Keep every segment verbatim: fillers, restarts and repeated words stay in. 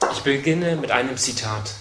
Ich beginne mit einem Zitat.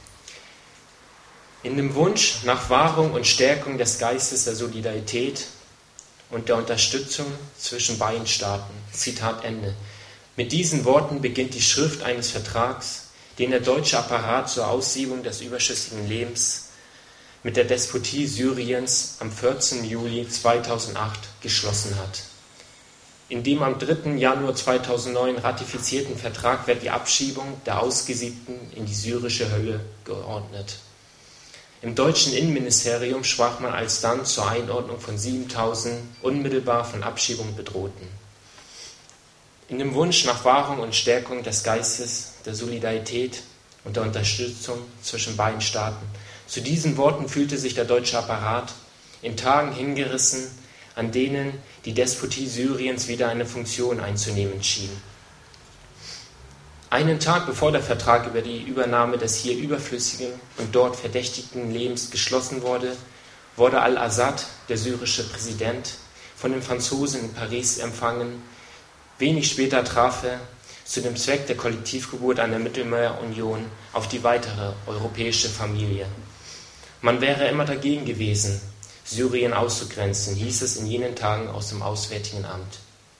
In dem Wunsch nach Wahrung und Stärkung des Geistes der Solidarität und der Unterstützung zwischen beiden Staaten. Zitat Ende. Mit diesen Worten beginnt die Schrift eines Vertrags, den der deutsche Apparat zur Aussiebung des überschüssigen Lebens mit der Despotie Syriens am vierzehnten Juli zweitausendacht geschlossen hat. In dem am dritten Januar zweitausendneun ratifizierten Vertrag wird die Abschiebung der Ausgesiebten in die syrische Hölle geordnet. Im deutschen Innenministerium sprach man alsdann zur Einordnung von siebentausend unmittelbar von Abschiebung Bedrohten. In dem Wunsch nach Wahrung und Stärkung des Geistes, der Solidarität und der Unterstützung zwischen beiden Staaten. Zu diesen Worten fühlte sich der deutsche Apparat in Tagen hingerissen, an denen die Despotie Syriens wieder eine Funktion einzunehmen schien. Einen Tag bevor der Vertrag über die Übernahme des hier überflüssigen und dort verdächtigten Lebens geschlossen wurde, wurde al-Assad, der syrische Präsident, von den Franzosen in Paris empfangen. Wenig später traf er zu dem Zweck der Kollektivgeburt an der Mittelmeerunion auf die weitere europäische Familie. Man wäre immer dagegen gewesen, Syrien auszugrenzen, hieß es in jenen Tagen aus dem Auswärtigen Amt.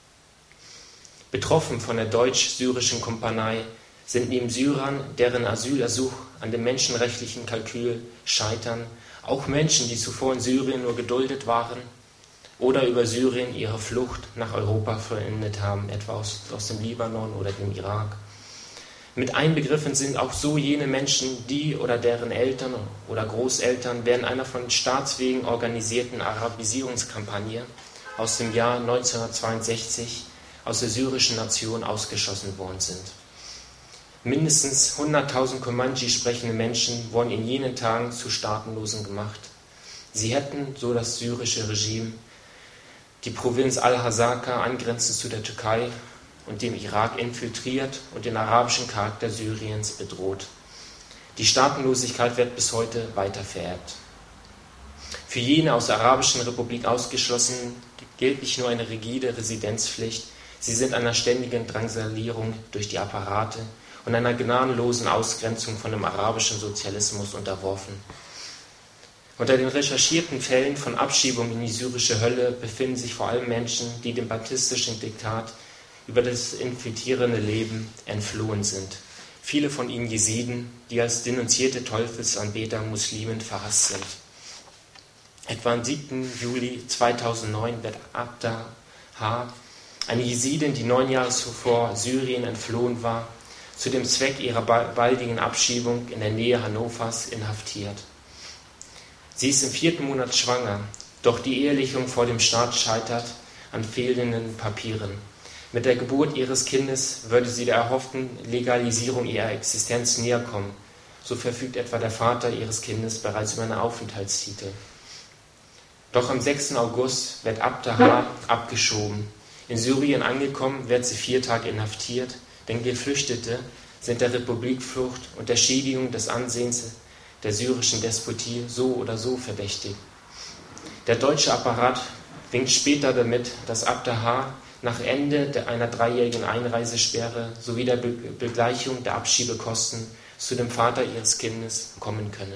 Betroffen von der deutsch-syrischen Kompanie sind neben Syrern, deren Asylersuch an dem menschenrechtlichen Kalkül scheitern, auch Menschen, die zuvor in Syrien nur geduldet waren oder über Syrien ihre Flucht nach Europa vollendet haben, etwa aus, aus dem Libanon oder dem Irak. Mit einbegriffen sind auch so jene Menschen, die oder deren Eltern oder Großeltern während einer von Staatswegen organisierten Arabisierungskampagne aus dem Jahr neunzehnhundertzweiundsechzig aus der syrischen Nation ausgeschlossen worden sind. Mindestens hunderttausend Kurmandschi sprechende Menschen wurden in jenen Tagen zu Staatenlosen gemacht. Sie hätten, so das syrische Regime, die Provinz Al-Hasaka angrenzend zu der Türkei und dem Irak infiltriert und den arabischen Charakter Syriens bedroht. Die Staatenlosigkeit wird bis heute weiter vererbt. Für jene aus der Arabischen Republik Ausgeschlossenen gilt nicht nur eine rigide Residenzpflicht, sie sind einer ständigen Drangsalierung durch die Apparate und einer gnadenlosen Ausgrenzung von dem arabischen Sozialismus unterworfen. Unter den recherchierten Fällen von Abschiebung in die syrische Hölle befinden sich vor allem Menschen, die dem baptistischen Diktat über das infiltrierende Leben entflohen sind. Viele von ihnen Jesiden, die als denunzierte Teufelsanbeter Muslimen verhasst sind. Etwa am siebten Juli zweitausendneun wird Abda H., eine Jesidin, die neun Jahre zuvor Syrien entflohen war, zu dem Zweck ihrer baldigen Abschiebung in der Nähe Hannovers inhaftiert. Sie ist im vierten Monat schwanger, doch die Ehelichung vor dem Staat scheitert an fehlenden Papieren. Mit der Geburt ihres Kindes würde sie der erhofften Legalisierung ihrer Existenz näher kommen. So verfügt etwa der Vater ihres Kindes bereits über einen Aufenthaltstitel. Doch am sechsten August wird Abda H. abgeschoben. In Syrien angekommen, wird sie vier Tage inhaftiert, denn Geflüchtete sind der Republikflucht und der Schädigung des Ansehens der syrischen Despotie so oder so verdächtig. Der deutsche Apparat winkt später damit, dass Abda H. nach Ende einer dreijährigen Einreisesperre sowie der Be- Begleichung der Abschiebekosten zu dem Vater ihres Kindes kommen könne.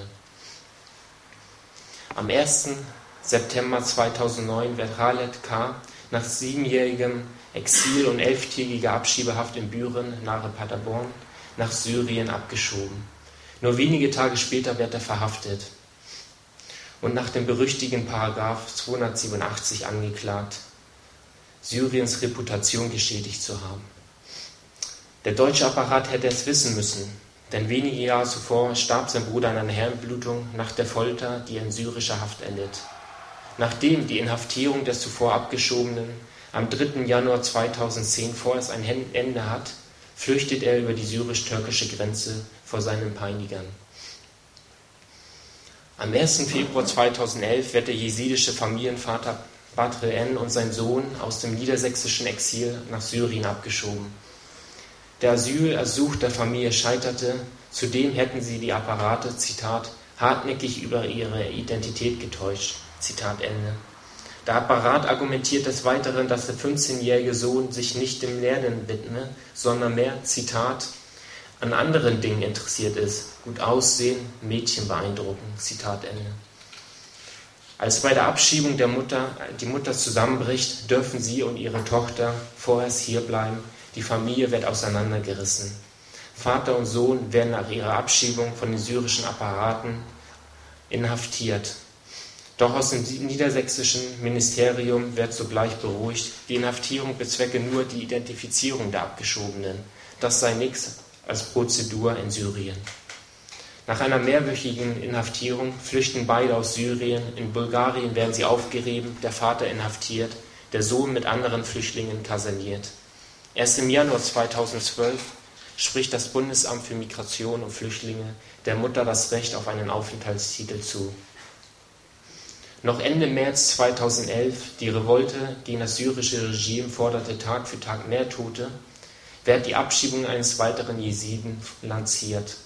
Am ersten September zweitausendneun wird Khaled K. nach siebenjährigem Exil und elftägiger Abschiebehaft in Büren nahe Paderborn nach Syrien abgeschoben. Nur wenige Tage später wird er verhaftet und nach dem berüchtigten Paragraph zweihundertsiebenundachtzig angeklagt, Syriens Reputation geschädigt zu haben. Der deutsche Apparat hätte es wissen müssen, denn wenige Jahre zuvor starb sein Bruder an einer Hirnblutung nach der Folter, die er in syrischer Haft erlitt. Nachdem die Inhaftierung des zuvor Abgeschobenen am dritten Januar zweitausendzehn vorerst ein Ende hat, flüchtet er über die syrisch-türkische Grenze vor seinen Peinigern. Am ersten Februar zweitausendelf wird der jesidische Familienvater Badr N. und sein Sohn aus dem niedersächsischen Exil nach Syrien abgeschoben. Der Asylersuch der Familie scheiterte, zudem hätten sie die Apparate, Zitat, hartnäckig über ihre Identität getäuscht, Zitat Ende. Der Apparat argumentiert des Weiteren, dass der fünfzehnjährige Sohn sich nicht dem Lernen widme, sondern mehr, Zitat, an anderen Dingen interessiert ist, gut aussehen, Mädchen beeindrucken. Zitat Ende. Als bei der Abschiebung der Mutter die Mutter zusammenbricht, dürfen sie und ihre Tochter vorerst hierbleiben. Die Familie wird auseinandergerissen. Vater und Sohn werden nach ihrer Abschiebung von den syrischen Apparaten inhaftiert. Doch aus dem niedersächsischen Ministerium wird sogleich beruhigt, die Inhaftierung bezwecke nur die Identifizierung der Abgeschobenen. Das sei nichts als Prozedur in Syrien. Nach einer mehrwöchigen Inhaftierung flüchten beide aus Syrien. In Bulgarien werden sie aufgerieben, der Vater inhaftiert, der Sohn mit anderen Flüchtlingen kaserniert. Erst im Januar zweitausendzwölf spricht das Bundesamt für Migration und Flüchtlinge der Mutter das Recht auf einen Aufenthaltstitel zu. Noch Ende März zweitausendelf, die Revolte gegen das syrische Regime forderte Tag für Tag mehr Tote, wird die Abschiebung eines weiteren Jesiden lanciert.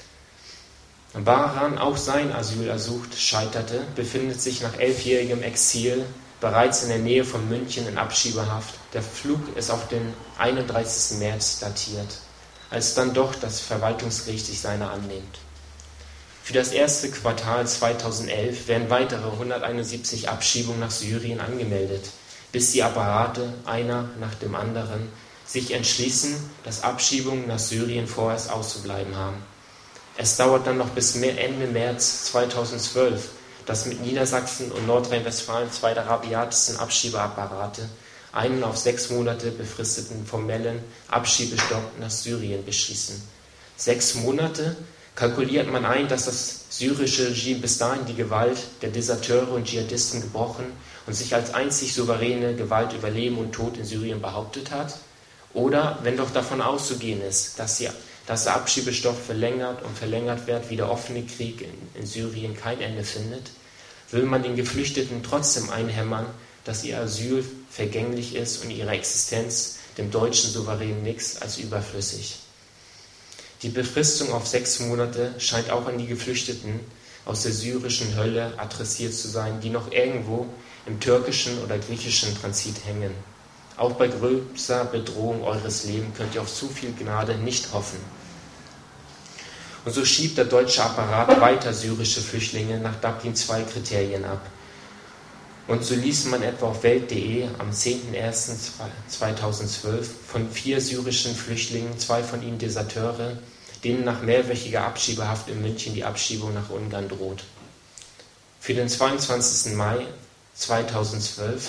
Bahran, auch sein Asylersuch scheiterte, befindet sich nach elfjährigem Exil bereits in der Nähe von München in Abschiebehaft. Der Flug ist auf den einunddreißigsten März datiert, als dann doch das Verwaltungsgericht sich seiner annimmt. Für das erste Quartal zweitausendelf werden weitere hunderteinundsiebzig Abschiebungen nach Syrien angemeldet, bis die Apparate, einer nach dem anderen, sich entschließen, dass Abschiebungen nach Syrien vorerst auszubleiben haben. Es dauert dann noch bis Ende März zweitausendzwölf, dass mit Niedersachsen und Nordrhein-Westfalen zwei der rabiatesten Abschiebeapparate einen auf sechs Monate befristeten formellen Abschiebestopp nach Syrien beschließen. Sechs Monate kalkuliert man ein, dass das syrische Regime bis dahin die Gewalt der Deserteure und Dschihadisten gebrochen und sich als einzig souveräne Gewalt über Leben und Tod in Syrien behauptet hat? Oder, wenn doch davon auszugehen ist, dass, die, dass der Abschiebestopp verlängert und verlängert wird, wie der offene Krieg in, in Syrien kein Ende findet, will man den Geflüchteten trotzdem einhämmern, dass ihr Asyl vergänglich ist und ihre Existenz dem deutschen Souverän nichts als überflüssig. Die Befristung auf sechs Monate scheint auch an die Geflüchteten aus der syrischen Hölle adressiert zu sein, die noch irgendwo im türkischen oder griechischen Transit hängen. Auch bei größter Bedrohung eures Lebens könnt ihr auf zu viel Gnade nicht hoffen. Und so schiebt der deutsche Apparat weiter syrische Flüchtlinge nach Dublin zwei Kriterien ab. Und so ließ man etwa auf welt punkt de am zehnten ersten zweitausendzwölf von vier syrischen Flüchtlingen, zwei von ihnen Deserteure, denen nach mehrwöchiger Abschiebehaft in München die Abschiebung nach Ungarn droht. Für den zweiundzwanzigsten Mai zweitausendzwölf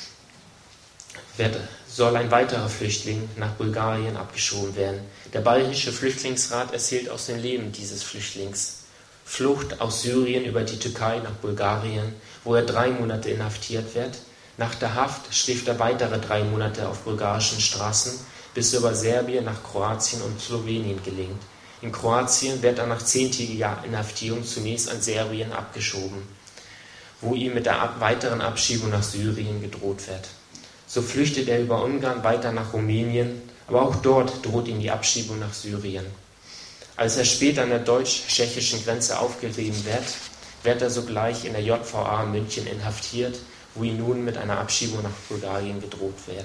wird, soll ein weiterer Flüchtling nach Bulgarien abgeschoben werden. Der Bayerische Flüchtlingsrat erzählt aus dem Leben dieses Flüchtlings. Flucht aus Syrien über die Türkei nach Bulgarien, wo er drei Monate inhaftiert wird. Nach der Haft schläft er weitere drei Monate auf bulgarischen Straßen, bis er über Serbien nach Kroatien und Slowenien gelingt. In Kroatien wird er nach zehntägiger Inhaftierung zunächst an Serbien abgeschoben, wo ihm mit der weiteren Abschiebung nach Syrien gedroht wird. So flüchtet er über Ungarn weiter nach Rumänien, aber auch dort droht ihm die Abschiebung nach Syrien. Als er später an der deutsch-tschechischen Grenze aufgerieben wird, wird er sogleich in der J V A München inhaftiert, wo ihm nun mit einer Abschiebung nach Bulgarien gedroht wird.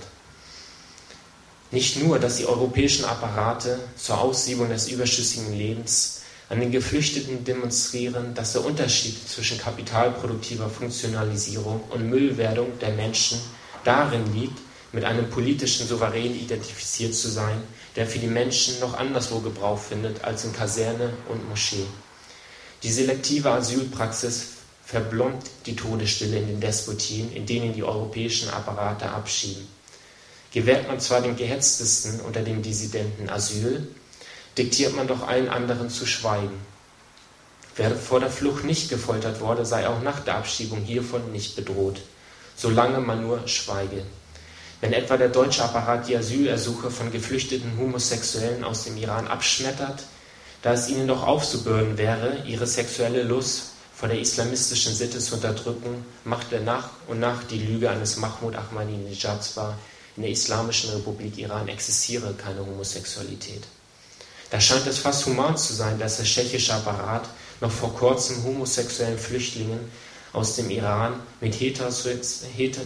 Nicht nur, dass die europäischen Apparate zur Aussiebung des überschüssigen Lebens an den Geflüchteten demonstrieren, dass der Unterschied zwischen kapitalproduktiver Funktionalisierung und Müllwerdung der Menschen darin liegt, mit einem politischen Souverän identifiziert zu sein, der für die Menschen noch anderswo Gebrauch findet als in Kaserne und Moschee. Die selektive Asylpraxis verblombt die Todesstille in den Despotien, in denen die europäischen Apparate abschieben. Gewährt man zwar den Gehetztesten unter den Dissidenten Asyl, diktiert man doch allen anderen zu schweigen. Wer vor der Flucht nicht gefoltert wurde, sei auch nach der Abschiebung hiervon nicht bedroht, solange man nur schweige. Wenn etwa der deutsche Apparat die Asylersuche von geflüchteten Homosexuellen aus dem Iran abschmettert, da es ihnen doch aufzubürden wäre, ihre sexuelle Lust vor der islamistischen Sitte zu unterdrücken, macht er nach und nach die Lüge eines Mahmoud Ahmadinejad wahr, in der Islamischen Republik Iran existiere keine Homosexualität. Da scheint es fast human zu sein, dass der tschechische Apparat noch vor kurzem homosexuellen Flüchtlingen aus dem Iran mit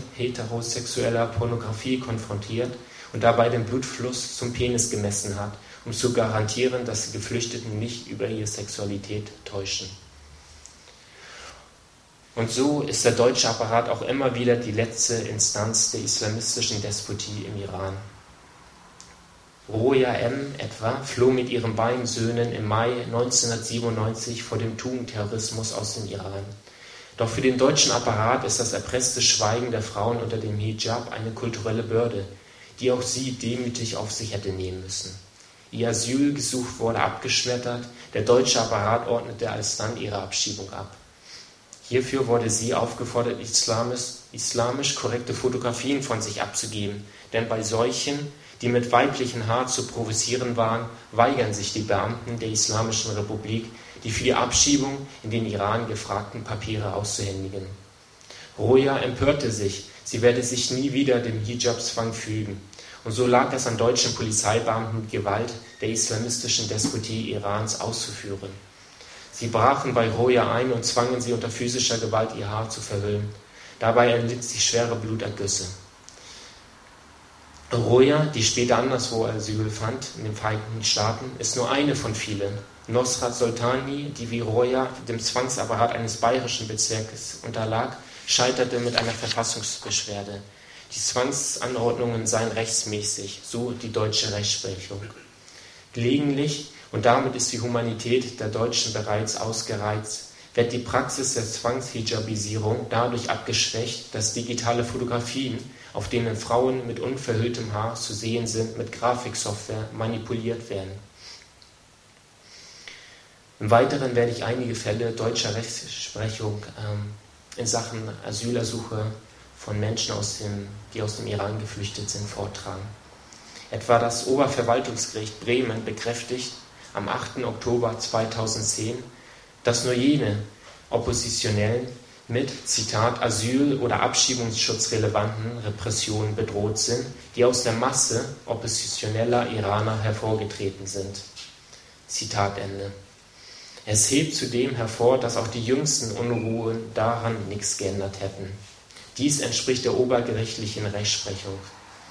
heterosexueller Pornografie konfrontiert und dabei den Blutfluss zum Penis gemessen hat um zu garantieren, dass die Geflüchteten nicht über ihre Sexualität täuschen. Und so ist der deutsche Apparat auch immer wieder die letzte Instanz der islamistischen Despotie im Iran. Roja M. etwa floh mit ihren beiden Söhnen im Mai neunzehnhundertsiebenundneunzig vor dem Tugendterrorismus aus dem Iran. Doch für den deutschen Apparat ist das erpresste Schweigen der Frauen unter dem Hijab eine kulturelle Bürde, die auch sie demütig auf sich hätte nehmen müssen. Ihr Asylgesuch wurde abgeschmettert, der deutsche Apparat ordnete alsdann ihre Abschiebung ab. Hierfür wurde sie aufgefordert, islamisch, islamisch korrekte Fotografien von sich abzugeben, denn bei solchen, die mit weiblichem Haar zu provozieren waren, weigern sich die Beamten der Islamischen Republik, die für die Abschiebung in den Iran gefragten Papiere auszuhändigen. Roja empörte sich, sie werde sich nie wieder dem Hijab-Zwang fügen. Und so lag es an deutschen Polizeibeamten, die Gewalt der islamistischen Despotie Irans auszuführen. Sie brachen bei Roja ein und zwangen sie unter physischer Gewalt, ihr Haar zu verhüllen. Dabei erlitt sie schwere Blutergüsse. Roja, die später anderswo Asyl fand, in den Vereinigten Staaten, ist nur eine von vielen. Nosrat Soltani, die wie Roja dem Zwangsapparat eines bayerischen Bezirkes unterlag, scheiterte mit einer Verfassungsbeschwerde. Die Zwangsanordnungen seien rechtsmäßig, so die deutsche Rechtsprechung. Gelegentlich, und damit ist die Humanität der Deutschen bereits ausgereizt, wird die Praxis der Zwangshijabisierung dadurch abgeschwächt, dass digitale Fotografien, auf denen Frauen mit unverhülltem Haar zu sehen sind, mit Grafiksoftware manipuliert werden. Im Weiteren werde ich einige Fälle deutscher Rechtsprechung ähm, in Sachen Asylersuche von Menschen, aus dem, die aus dem Iran geflüchtet sind, vortragen. Etwa das Oberverwaltungsgericht Bremen bekräftigt am achten Oktober zweitausendzehn, dass nur jene Oppositionellen mit, Zitat, Asyl- oder Abschiebungsschutzrelevanten Repressionen bedroht sind, die aus der Masse oppositioneller Iraner hervorgetreten sind. Zitat Ende. Es hebt zudem hervor, dass auch die jüngsten Unruhen daran nichts geändert hätten. Dies entspricht der obergerichtlichen Rechtsprechung.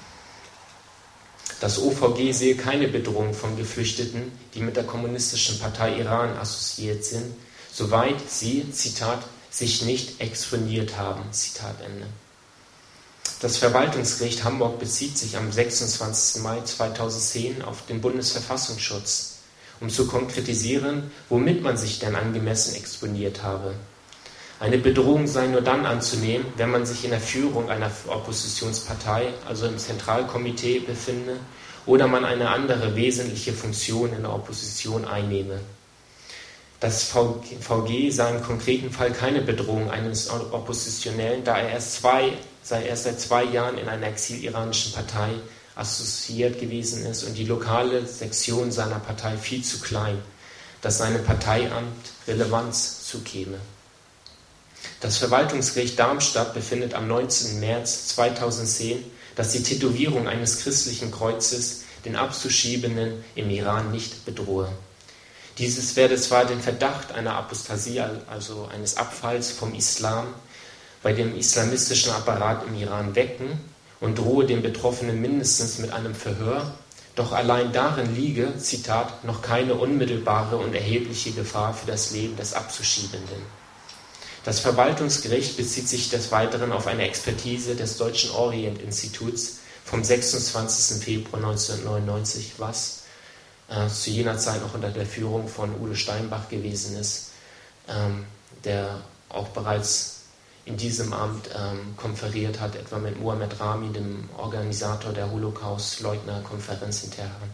Das O V G sehe keine Bedrohung von Geflüchteten, die mit der Kommunistischen Partei Iran assoziiert sind, soweit sie, Zitat, sich nicht exponiert haben, Zitat Ende. Das Verwaltungsgericht Hamburg bezieht sich am sechsundzwanzigsten Mai zweitausendzehn auf den Bundesverfassungsschutz, um zu konkretisieren, womit man sich denn angemessen exponiert habe. Eine Bedrohung sei nur dann anzunehmen, wenn man sich in der Führung einer Oppositionspartei, also im Zentralkomitee, befinde oder man eine andere wesentliche Funktion in der Opposition einnehme. Das V G sah im konkreten Fall keine Bedrohung eines Oppositionellen, da er erst, zwei, sei erst seit zwei Jahren in einer exiliranischen Partei assoziiert gewesen ist und die lokale Sektion seiner Partei viel zu klein, dass seinem Parteiamt Relevanz zukäme. Das Verwaltungsgericht Darmstadt befindet am neunzehnten März zweitausendzehn, dass die Tätowierung eines christlichen Kreuzes den Abzuschiebenden im Iran nicht bedrohe. Dieses werde zwar den Verdacht einer Apostasie, also eines Abfalls vom Islam, bei dem islamistischen Apparat im Iran wecken und drohe den Betroffenen mindestens mit einem Verhör, doch allein darin liege, Zitat, noch keine unmittelbare und erhebliche Gefahr für das Leben des Abzuschiebenden. Das Verwaltungsgericht bezieht sich des Weiteren auf eine Expertise des Deutschen Orient-Instituts vom sechsundzwanzigsten Februar neunzehnhundertneunundneunzig, was äh, zu jener Zeit noch unter der Führung von Udo Steinbach gewesen ist, ähm, der auch bereits in diesem Amt ähm, konferiert hat, etwa mit Mohammed Rami, dem Organisator der Holocaust-Leugner-Konferenz in Teheran.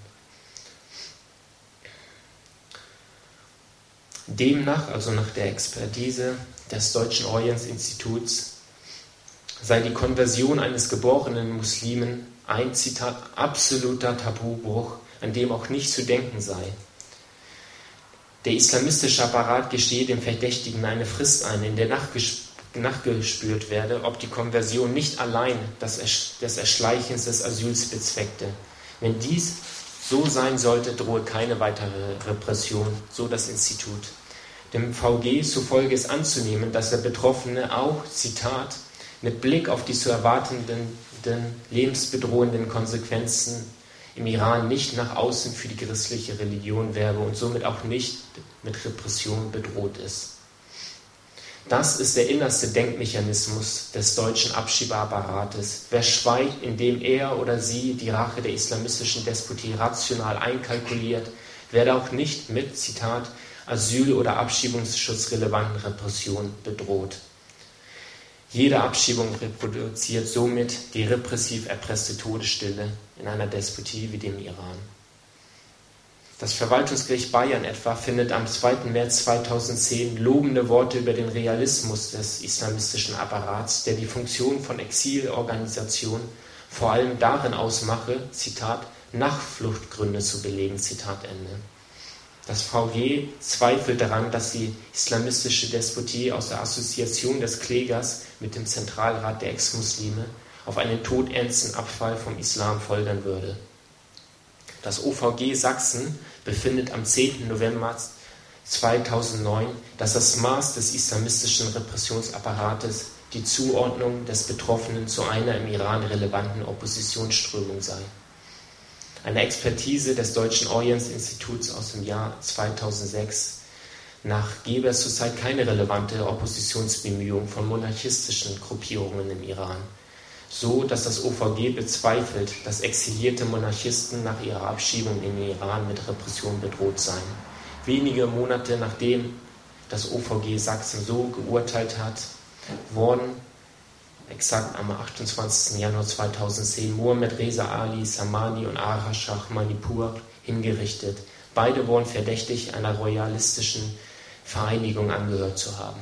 Demnach, also nach der Expertise des Deutschen Orient-Instituts, sei die Konversion eines geborenen Muslimen ein, Zitat, absoluter Tabubruch, an dem auch nicht zu denken sei. Der islamistische Apparat gestehe dem Verdächtigen eine Frist ein, in der nachgespürt werde, ob die Konversion nicht allein das des Erschleichens des Asyls bezweckte. Wenn dies so sein sollte, drohe keine weitere Repression, so das Institut. Dem V G zufolge ist anzunehmen, dass der Betroffene auch, Zitat, mit Blick auf die zu erwartenden lebensbedrohenden Konsequenzen im Iran nicht nach außen für die christliche Religion werbe und somit auch nicht mit Repression bedroht ist. Das ist der innerste Denkmechanismus des deutschen Abschiebeapparates. Wer schweigt, indem er oder sie die Rache der islamistischen Despotie rational einkalkuliert, werde auch nicht mit, Zitat, Asyl- oder abschiebungsschutzrelevanten Repressionen bedroht. Jede Abschiebung reproduziert somit die repressiv erpresste Todesstille in einer Despotie wie dem Iran. Das Verwaltungsgericht Bayern etwa findet am zweiten März zweitausendzehn lobende Worte über den Realismus des islamistischen Apparats, der die Funktion von Exilorganisationen vor allem darin ausmache, Zitat, Nachfluchtgründe zu belegen, Zitat Ende. Das V G zweifelt daran, dass die islamistische Despotie aus der Assoziation des Klägers mit dem Zentralrat der Ex-Muslime auf einen todernsten Abfall vom Islam folgern würde. Das O V G Sachsen befindet am zehnten November zweitausendneun, dass das Maß des islamistischen Repressionsapparates die Zuordnung des Betroffenen zu einer im Iran relevanten Oppositionsströmung sei. Eine Expertise des Deutschen Orientsinstituts aus dem Jahr zweitausendsechs nach gebe es zurzeit keine relevante Oppositionsbemühung von monarchistischen Gruppierungen im Iran, so dass das O V G bezweifelt, dass exilierte Monarchisten nach ihrer Abschiebung in den Iran mit Repression bedroht seien. Wenige Monate nachdem das O V G Sachsen so geurteilt hat, wurden exakt am achtundzwanzigsten Januar zweitausendzehn Mohammed Reza Ali Samani und Ara Shah Manipur hingerichtet. Beide wurden verdächtig, einer royalistischen Vereinigung angehört zu haben.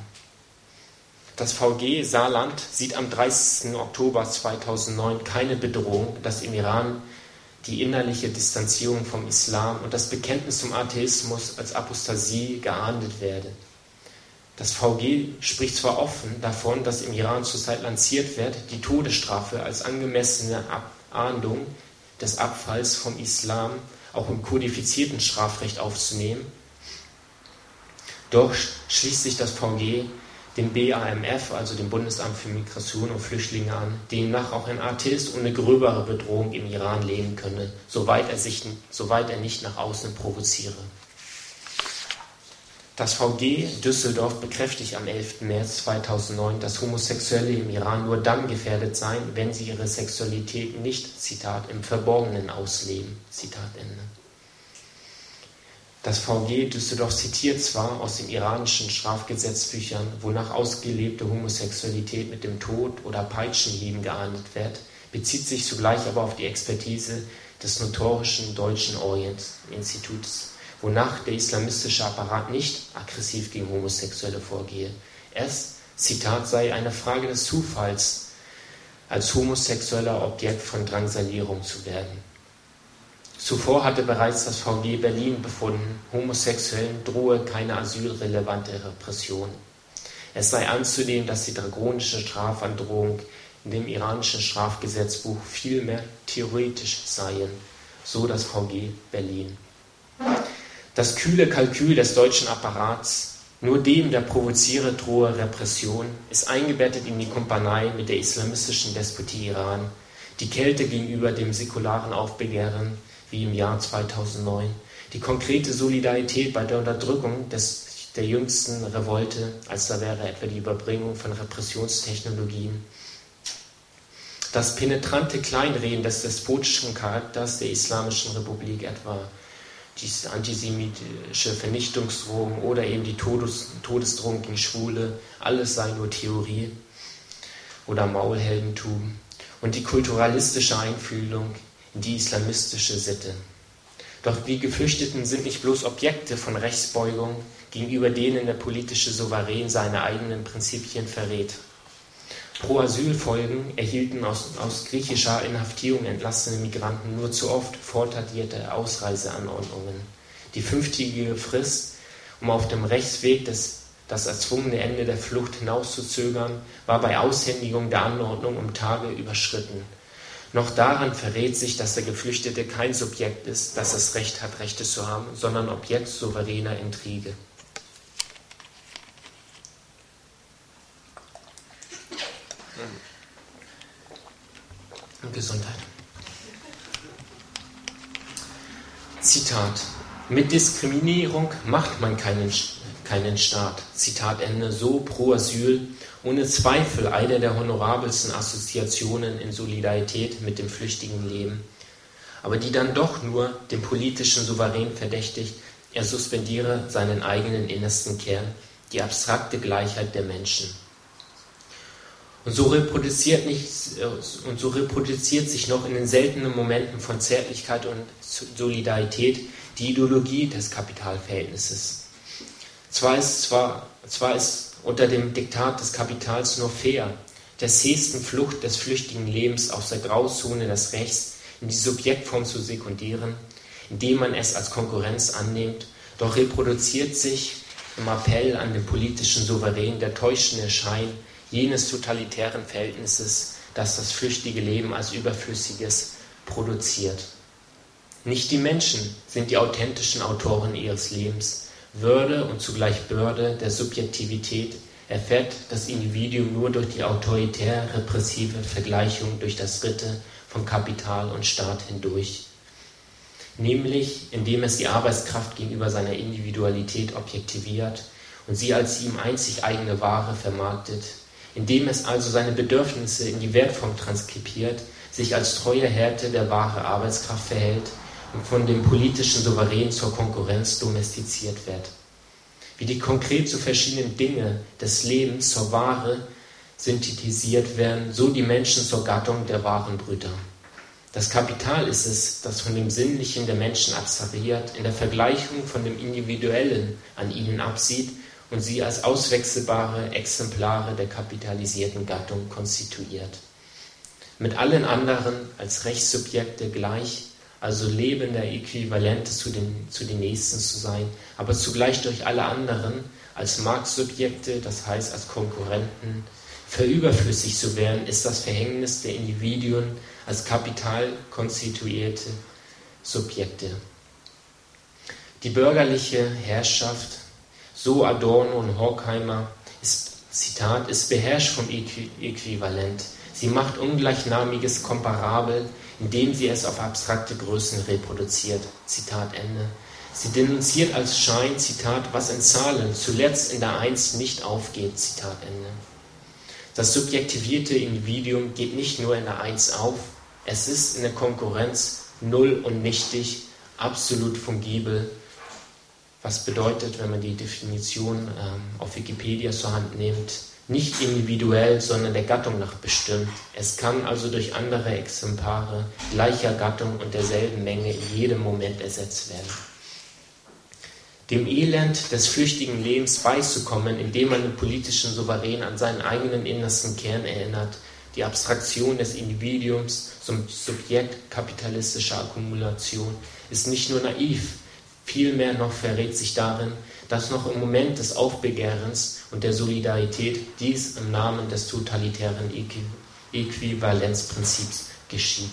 Das V G Saarland sieht am dreißigsten Oktober zweitausendneun keine Bedrohung, dass im Iran die innerliche Distanzierung vom Islam und das Bekenntnis zum Atheismus als Apostasie geahndet werde. Das V G spricht zwar offen davon, dass im Iran zurzeit lanciert wird, die Todesstrafe als angemessene Ahndung des Abfalls vom Islam auch im kodifizierten Strafrecht aufzunehmen, doch schließt sich das V G dem B A M F, also dem Bundesamt für Migration und Flüchtlinge, an, demnach auch ein Atheist ohne gröbere Bedrohung im Iran leben könne, soweit er, sich, soweit er nicht nach außen provoziere. Das V G Düsseldorf bekräftigt am elften März zweitausendneun, dass Homosexuelle im Iran nur dann gefährdet seien, wenn sie ihre Sexualität nicht, Zitat, im Verborgenen ausleben, Zitat Ende. Das V G Düsseldorf zitiert zwar aus den iranischen Strafgesetzbüchern, wonach ausgelebte Homosexualität mit dem Tod oder Peitschenhieben geahndet wird, bezieht sich zugleich aber auf die Expertise des notorischen Deutschen Orientinstituts, wonach der islamistische Apparat nicht aggressiv gegen Homosexuelle vorgehe. Es, Zitat, sei eine Frage des Zufalls, als homosexueller Objekt von Drangsalierung zu werden. Zuvor hatte bereits das V G Berlin befunden, Homosexuellen drohe keine asylrelevante Repression. Es sei anzunehmen, dass die drakonische Strafandrohung in dem iranischen Strafgesetzbuch vielmehr theoretisch seien, so das V G Berlin. Das kühle Kalkül des deutschen Apparats, nur dem, der provoziere, drohe Repression, ist eingebettet in die Kumpanei mit der islamistischen Despotie Iran, die Kälte gegenüber dem säkularen Aufbegehren, wie im Jahr zweitausendneun, die konkrete Solidarität bei der Unterdrückung des, der jüngsten Revolte, als da wäre etwa die Überbringung von Repressionstechnologien, das penetrante Kleinreden des despotischen Charakters der Islamischen Republik, etwa die antisemitische Vernichtungsdrohung oder eben die Todes, Todesdrohung gegen Schwule, alles sei nur Theorie oder Maulheldentum, und die kulturalistische Einfühlung in die islamistische Sitte. Doch die Geflüchteten sind nicht bloß Objekte von Rechtsbeugung, gegenüber denen der politische Souverän seine eigenen Prinzipien verrät. Pro Asylfolgen erhielten aus, aus griechischer Inhaftierung entlassene Migranten nur zu oft vortadierte Ausreiseanordnungen. Die fünftägige Frist, um auf dem Rechtsweg des, das erzwungene Ende der Flucht hinauszuzögern, war bei Aushändigung der Anordnung um Tage überschritten. Noch daran verrät sich, dass der Geflüchtete kein Subjekt ist, das das Recht hat, Rechte zu haben, sondern Objekt souveräner Intrige. Gesundheit. Zitat: Mit Diskriminierung macht man keinen, keinen Staat. Zitat Ende. So pro Asyl, ohne Zweifel eine der honorabelsten Assoziationen in Solidarität mit dem flüchtigen Leben, aber die dann doch nur den politischen Souverän verdächtigt, er suspendiere seinen eigenen innersten Kern, die abstrakte Gleichheit der Menschen. Und so reproduziert, nicht, und so reproduziert sich noch in den seltenen Momenten von Zärtlichkeit und Solidarität die Ideologie des Kapitalverhältnisses. Zwar ist, zwar, zwar ist unter dem Diktat des Kapitals nur fair, der zähesten Flucht des flüchtigen Lebens aus der Grauzone des Rechts in die Subjektform zu sekundieren, indem man es als Konkurrenz annimmt, doch reproduziert sich im Appell an den politischen Souverän der täuschende Schein jenes totalitären Verhältnisses, das das flüchtige Leben als Überflüssiges produziert. Nicht die Menschen sind die authentischen Autoren ihres Lebens. Würde und zugleich Bürde der Subjektivität erfährt das Individuum nur durch die autoritär-repressive Vergleichung durch das Dritte von Kapital und Staat hindurch. Nämlich, indem es die Arbeitskraft gegenüber seiner Individualität objektiviert und sie als ihm einzig eigene Ware vermarktet, indem es also seine Bedürfnisse in die Wertform transkribiert, sich als treue Härte der wahre Arbeitskraft verhält und von dem politischen Souverän zur Konkurrenz domestiziert wird. Wie die konkret zu verschiedenen Dinge des Lebens zur Ware synthetisiert werden, so die Menschen zur Gattung der Warenbrüter. Das Kapital ist es, das von dem Sinnlichen der Menschen abstrahiert, in der Vergleichung von dem Individuellen an ihnen absieht und sie als auswechselbare Exemplare der kapitalisierten Gattung konstituiert. Mit allen anderen als Rechtssubjekte gleich, also lebender Äquivalente zu den, zu den Nächsten zu sein, aber zugleich durch alle anderen als Marktsubjekte, das heißt als Konkurrenten, verüberflüssig zu werden, ist das Verhängnis der Individuen als kapitalkonstituierte Subjekte. Die bürgerliche Herrschaft, so Adorno und Horkheimer, ist, Zitat, ist beherrscht vom Äquivalent. Sie macht ungleichnamiges komparabel, indem sie es auf abstrakte Größen reproduziert. Zitat Ende. Sie denunziert als Schein, Zitat, was in Zahlen zuletzt in der Eins nicht aufgeht. Zitat Ende. Das subjektivierte Individuum geht nicht nur in der Eins auf, es ist in der Konkurrenz null und nichtig, absolut fungibel. Was bedeutet, wenn man die Definition ähm, auf Wikipedia zur Hand nimmt, nicht individuell, sondern der Gattung nach bestimmt. Es kann also durch andere Exemplare gleicher Gattung und derselben Menge in jedem Moment ersetzt werden. Dem Elend des flüchtigen Lebens beizukommen, indem man den politischen Souverän an seinen eigenen innersten Kern erinnert, die Abstraktion des Individuums zum Subjekt kapitalistischer Akkumulation, ist nicht nur naiv, vielmehr noch verrät sich darin, dass noch im Moment des Aufbegehrens und der Solidarität dies im Namen des totalitären Äquivalenzprinzips geschieht.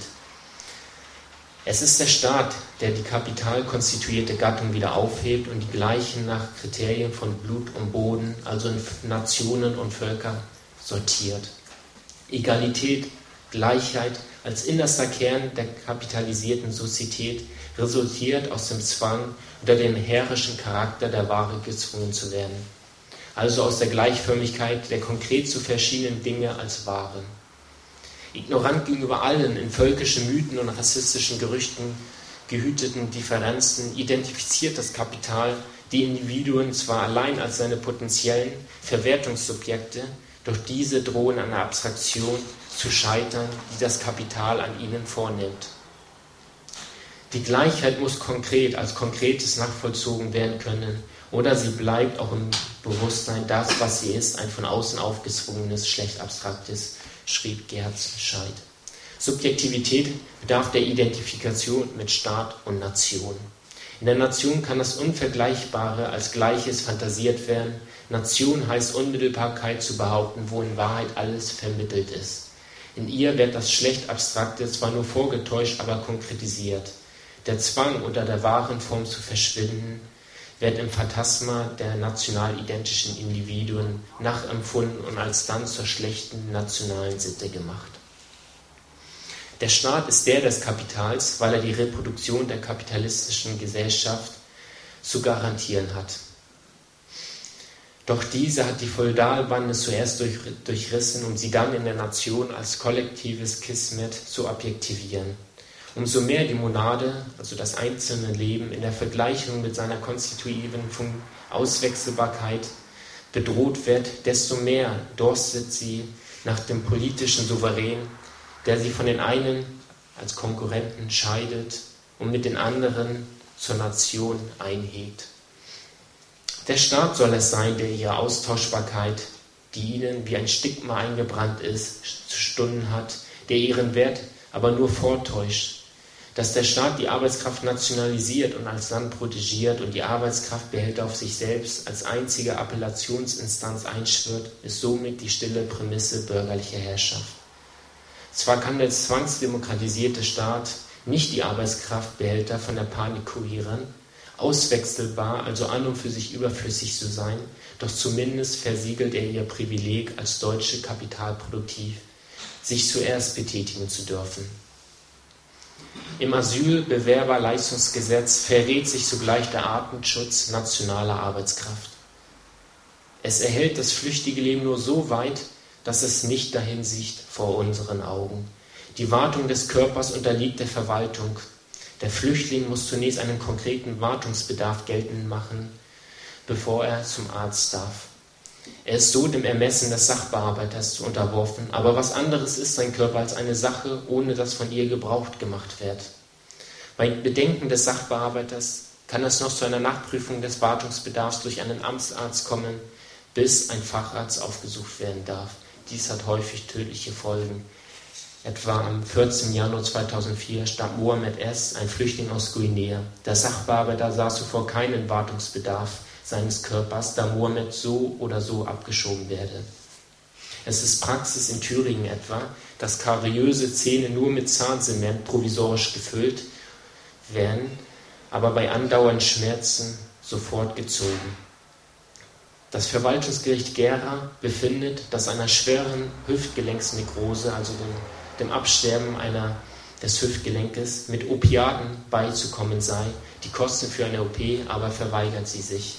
Es ist der Staat, der die kapitalkonstituierte Gattung wieder aufhebt und die Gleichen nach Kriterien von Blut und Boden, also in Nationen und Völker, sortiert. Egalität, Gleichheit als innerster Kern der kapitalisierten Sozietät resultiert aus dem Zwang, unter den herrischen Charakter der Ware gezwungen zu werden, also aus der Gleichförmigkeit der konkret zu verschiedenen Dinge als Waren. Ignorant gegenüber allen in völkischen Mythen und rassistischen Gerüchten gehüteten Differenzen identifiziert das Kapital die Individuen zwar allein als seine potenziellen Verwertungssubjekte, doch diese drohen an der Abstraktion zu scheitern, die das Kapital an ihnen vornimmt. Die Gleichheit muss konkret als Konkretes nachvollzogen werden können, oder sie bleibt auch im Bewusstsein das, was sie ist, ein von außen aufgezwungenes, schlecht abstraktes, schrieb Gerhard Scheid. Subjektivität bedarf der Identifikation mit Staat und Nation. In der Nation kann das Unvergleichbare als Gleiches fantasiert werden. Nation heißt Unmittelbarkeit zu behaupten, wo in Wahrheit alles vermittelt ist. In ihr wird das schlecht Abstrakte zwar nur vorgetäuscht, aber konkretisiert. Der Zwang, unter der wahren Form zu verschwinden, wird im Phantasma der national identischen Individuen nachempfunden und alsdann zur schlechten nationalen Sitte gemacht. Der Staat ist der des Kapitals, weil er die Reproduktion der kapitalistischen Gesellschaft zu garantieren hat. Doch diese hat die Feudalbande zuerst durch, durchrissen, um sie dann in der Nation als kollektives Kismet zu objektivieren. Umso mehr die Monade, also das einzelne Leben, in der Vergleichung mit seiner konstitutiven Auswechselbarkeit bedroht wird, desto mehr durstet sie nach dem politischen Souverän, der sie von den einen als Konkurrenten scheidet und mit den anderen zur Nation einhebt. Der Staat soll es sein, der ihre Austauschbarkeit, die ihnen wie ein Stigma eingebrannt ist, zu stunden hat, der ihren Wert aber nur vortäuscht. Dass der Staat die Arbeitskraft nationalisiert und als Land protegiert und die Arbeitskraftbehälter auf sich selbst als einzige Appellationsinstanz einschwört, ist somit die stille Prämisse bürgerlicher Herrschaft. Zwar kann der zwangsdemokratisierte Staat nicht die Arbeitskraftbehälter von der Panik kurieren, auswechselbar, also an und für sich überflüssig zu sein, doch zumindest versiegelt er ihr Privileg, als Deutsche kapitalproduktiv sich zuerst betätigen zu dürfen. Im Asylbewerberleistungsgesetz verrät sich sogleich der Artenschutz nationaler Arbeitskraft. Es erhält das flüchtige Leben nur so weit, dass es nicht dahin sieht vor unseren Augen. Die Wartung des Körpers unterliegt der Verwaltung. Der Flüchtling muss zunächst einen konkreten Wartungsbedarf geltend machen, bevor er zum Arzt darf. Er ist so dem Ermessen des Sachbearbeiters unterworfen, aber was anderes ist sein Körper als eine Sache, ohne dass von ihr Gebrauch gemacht wird. Bei Bedenken des Sachbearbeiters kann es noch zu einer Nachprüfung des Wartungsbedarfs durch einen Amtsarzt kommen, bis ein Facharzt aufgesucht werden darf. Dies hat häufig tödliche Folgen. Etwa am vierzehnten Januar zweitausendvier starb Mohammed S., ein Flüchtling aus Guinea. Der Sachbearbeiter sah zuvor keinen Wartungsbedarf seines Körpers, da Mohammed so oder so abgeschoben werde. Es ist Praxis in Thüringen etwa, dass kariöse Zähne nur mit Zahnzement provisorisch gefüllt werden, aber bei andauernden Schmerzen sofort gezogen. Das Verwaltungsgericht Gera befindet, dass einer schweren Hüftgelenksnekrose, also dem, dem Absterben einer, des Hüftgelenkes, mit Opiaten beizukommen sei. Die Kosten für eine O P aber verweigert sie sich.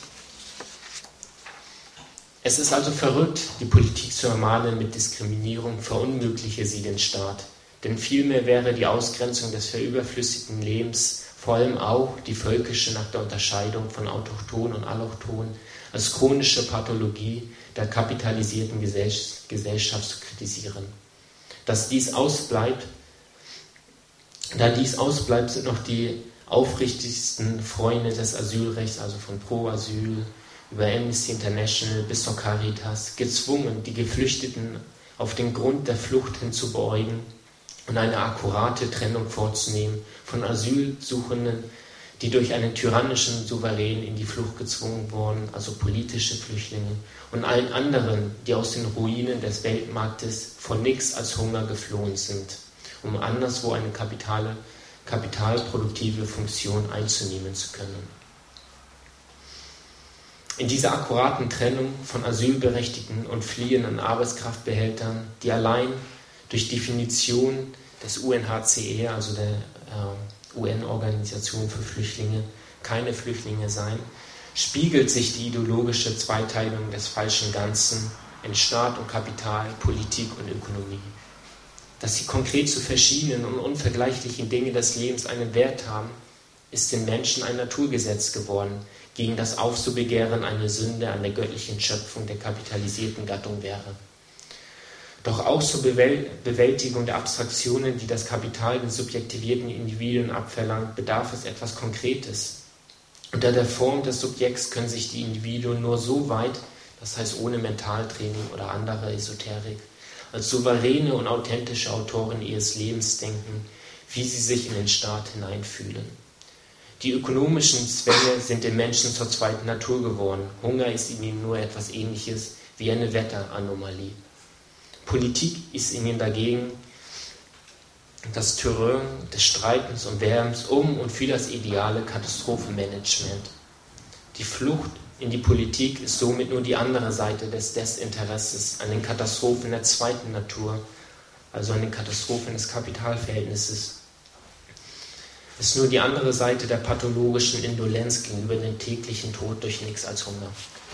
Es ist also verrückt, die Politik zu ermahnen mit Diskriminierung, verunmögliche sie den Staat. Denn vielmehr wäre die Ausgrenzung des verüberflüssigen Lebens, vor allem auch die völkische nach der Unterscheidung von Autochton und Allochton, als chronische Pathologie der kapitalisierten Gesellschaft zu kritisieren. Dass dies ausbleibt, da dies ausbleibt, sind noch die aufrichtigsten Freunde des Asylrechts, also von Pro Asyl über Amnesty International bis zur Caritas, gezwungen, die Geflüchteten auf den Grund der Flucht hin zu beäugen und eine akkurate Trennung vorzunehmen von Asylsuchenden, die durch einen tyrannischen Souverän in die Flucht gezwungen wurden, also politische Flüchtlinge, und allen anderen, die aus den Ruinen des Weltmarktes von nichts als Hunger geflohen sind, um anderswo eine kapitale, kapitalproduktive Funktion einzunehmen zu können. In dieser akkuraten Trennung von Asylberechtigten und fliehenden Arbeitskraftbehältern, die allein durch Definition des U N H C R, also der äh, U N-Organisation für Flüchtlinge, keine Flüchtlinge sein, spiegelt sich die ideologische Zweiteilung des falschen Ganzen in Staat und Kapital, Politik und Ökonomie. Dass sie konkret zu verschiedenen und unvergleichlichen Dingen des Lebens einen Wert haben, ist den Menschen ein Naturgesetz geworden, gegen das Aufzubegehren eine Sünde an der göttlichen Schöpfung der kapitalisierten Gattung wäre. Doch auch zur Bewältigung der Abstraktionen, die das Kapital den subjektivierten Individuen abverlangt, bedarf es etwas Konkretes. Unter der Form des Subjekts können sich die Individuen nur so weit, das heißt ohne Mentaltraining oder andere Esoterik, als souveräne und authentische Autoren ihres Lebens denken, wie sie sich in den Staat hineinfühlen. Die ökonomischen Zwänge sind den Menschen zur zweiten Natur geworden. Hunger ist ihnen nur etwas Ähnliches wie eine Wetteranomalie. Politik ist ihnen dagegen das Terrain des Streitens und Werbens um und für das ideale Katastrophenmanagement. Die Flucht in die Politik ist somit nur die andere Seite des Desinteresses an den Katastrophen der zweiten Natur also an den Katastrophen des Kapitalverhältnisses, ist nur die andere Seite der pathologischen Indolenz gegenüber dem täglichen Tod durch nichts als Hunger.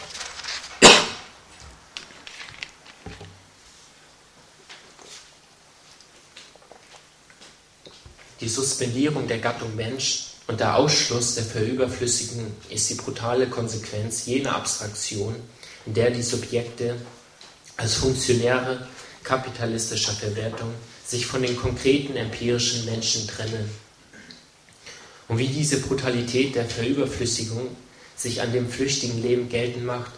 Die Suspendierung der Gattung Mensch und der Ausschluss der Verüberflüssigen ist die brutale Konsequenz jener Abstraktion, in der die Subjekte als Funktionäre kapitalistischer Verwertung sich von den konkreten empirischen Menschen trennen. Und wie diese Brutalität der Verüberflüssigung sich an dem flüchtigen Leben geltend macht,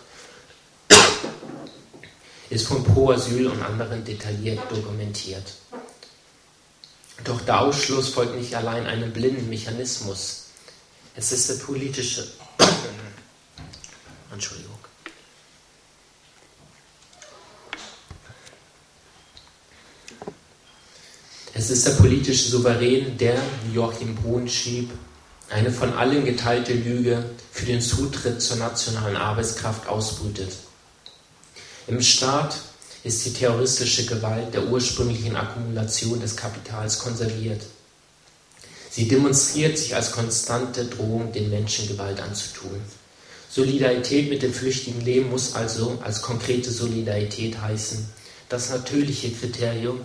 ist von Pro Asyl und anderen detailliert dokumentiert. Doch der Ausschluss folgt nicht allein einem blinden Mechanismus. Es ist der politische Entschuldigung. Es ist der politische Souverän, der, wie Joachim Brun schrieb, eine von allen geteilte Lüge für den Zutritt zur nationalen Arbeitskraft ausbrütet. Im Staat ist die terroristische Gewalt der ursprünglichen Akkumulation des Kapitals konserviert. Sie demonstriert sich als konstante Drohung, den Menschen Gewalt anzutun. Solidarität mit dem flüchtigen Leben muss also als konkrete Solidarität heißen, das natürliche Kriterium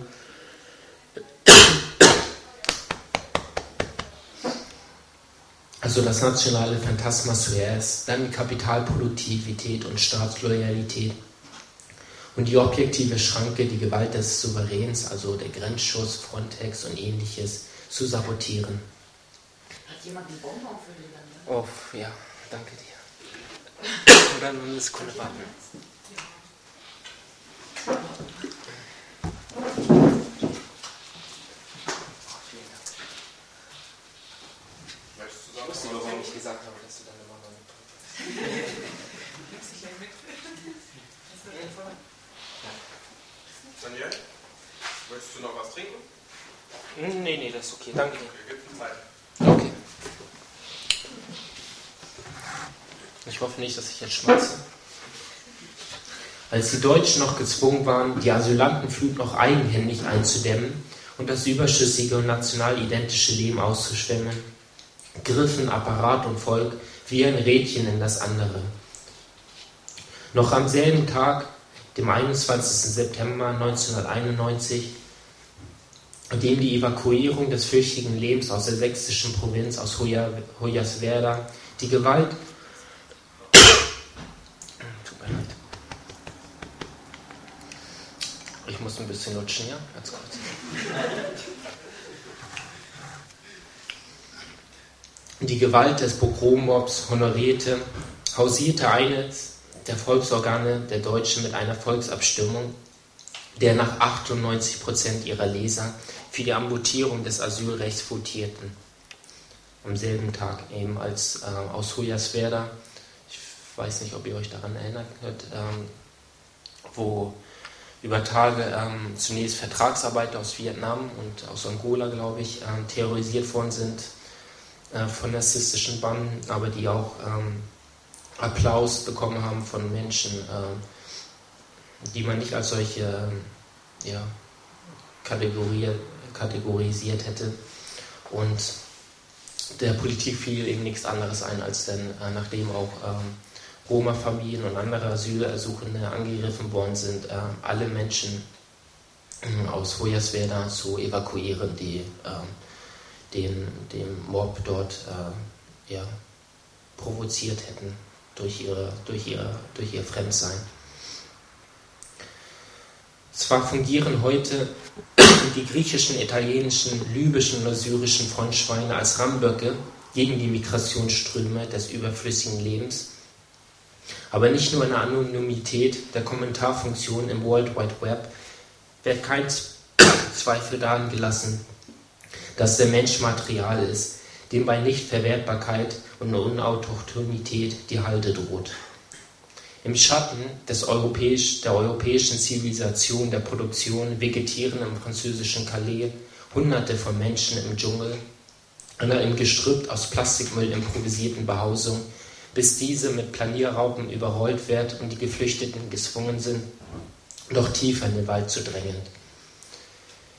also das nationale Phantasma zuerst, dann Kapitalproduktivität und Staatsloyalität und die objektive Schranke, die Gewalt des Souveräns, also der Grenzschutz, Frontex und ähnliches, zu sabotieren. Hat jemand einen Bonbon für dich? Oh, ja, danke dir. Oder nur eine Sekunde warten. Ich wusste, warum ich gesagt habe, dass du deine Mama mitbringst. Daniel, möchtest du noch was trinken? Nee, nee, das ist okay. Danke dir. Okay, gibt Zeit. Okay. Ich hoffe nicht, dass ich jetzt schmatze. Als die Deutschen noch gezwungen waren, die Asylantenflut noch eigenhändig einzudämmen und das überschüssige und national identische Leben auszuschwemmen, griffen Apparat und Volk wie ein Rädchen in das andere. Noch am selben Tag, dem einundzwanzigsten September neunzehnhunderteinundneunzig, an dem die Evakuierung des flüchtigen Lebens aus der sächsischen Provinz, aus Hoyerswerda, die Gewalt tut mir leid. Ich muss ein bisschen lutschen, ja? Ganz kurz. Die Gewalt des Pogrommobs honorierte, hausierte eines der Volksorgane der Deutschen mit einer Volksabstimmung, der nach achtundneunzig Prozent ihrer Leser für die Amputierung des Asylrechts votierten. Am selben Tag eben als äh, aus Hoyerswerda, ich weiß nicht, ob ihr euch daran erinnert könnt, ähm, wo über Tage ähm, zunächst Vertragsarbeiter aus Vietnam und aus Angola, glaube ich, ähm, terrorisiert worden sind äh, von narzisstischen Banden, aber die auch ähm, Applaus bekommen haben von Menschen, äh, die man nicht als solche äh, ja, kategorisiert, kategorisiert hätte. Und der Politik fiel eben nichts anderes ein, als dann, äh, nachdem auch ähm, Roma-Familien und andere Asylersuchende angegriffen worden sind, äh, alle Menschen äh, aus Hoyerswerda zu evakuieren, die äh, den, den Mob dort äh, ja, provoziert hätten durch, ihre, durch, ihre, durch ihr Fremdsein. Zwar fungieren heute die griechischen, italienischen, libyschen oder syrischen Frontschweine als Rammböcke gegen die Migrationsströme des überflüssigen Lebens, aber nicht nur in der Anonymität der Kommentarfunktion im World Wide Web wird kein Zweifel daran gelassen, dass der Mensch Material ist, dem bei Nichtverwertbarkeit und Unautochtonität die Halde droht. Im Schatten des europäisch, der europäischen Zivilisation der Produktion vegetieren im französischen Calais Hunderte von Menschen im Dschungel, einer im Gestrüpp aus Plastikmüll improvisierten Behausung, bis diese mit Planierraupen überrollt wird und die Geflüchteten gezwungen sind, noch tiefer in den Wald zu drängen.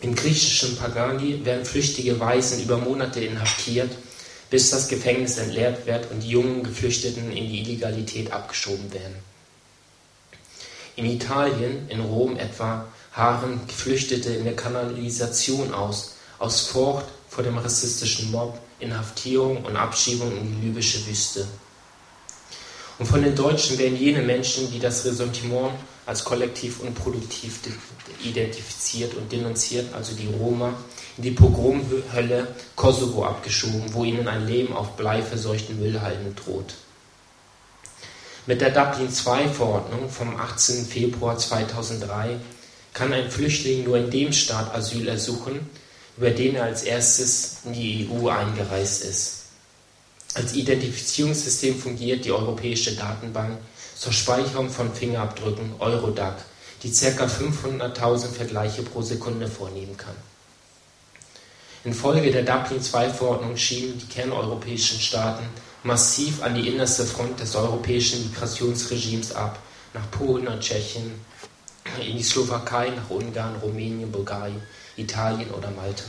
Im griechischen Pagani werden flüchtige Waisen über Monate inhaftiert, bis das Gefängnis entleert wird und die jungen Geflüchteten in die Illegalität abgeschoben werden. In Italien, in Rom etwa, harren Geflüchtete in der Kanalisation aus, aus Furcht vor dem rassistischen Mob, Inhaftierung und Abschiebung in die libysche Wüste. Und von den Deutschen werden jene Menschen, die das Ressentiment als kollektiv unproduktiv identifiziert und denunziert, also die Roma, in die Pogromhölle Kosovo abgeschoben, wo ihnen ein Leben auf bleiverseuchten Müllhalden droht. Mit der Dublin zwei Verordnung vom achtzehnten Februar zweitausenddrei kann ein Flüchtling nur in dem Staat Asyl ersuchen, über den er als erstes in die E U eingereist ist. Als Identifizierungssystem fungiert die Europäische Datenbank zur Speicherung von Fingerabdrücken Eurodac, die ca. fünfhunderttausend Vergleiche pro Sekunde vornehmen kann. Infolge der Dublin zwei Verordnung schieben die kerneuropäischen Staaten massiv an die innerste Front des europäischen Migrationsregimes ab, nach Polen und Tschechien, in die Slowakei, nach Ungarn, Rumänien, Bulgarien, Italien oder Malta.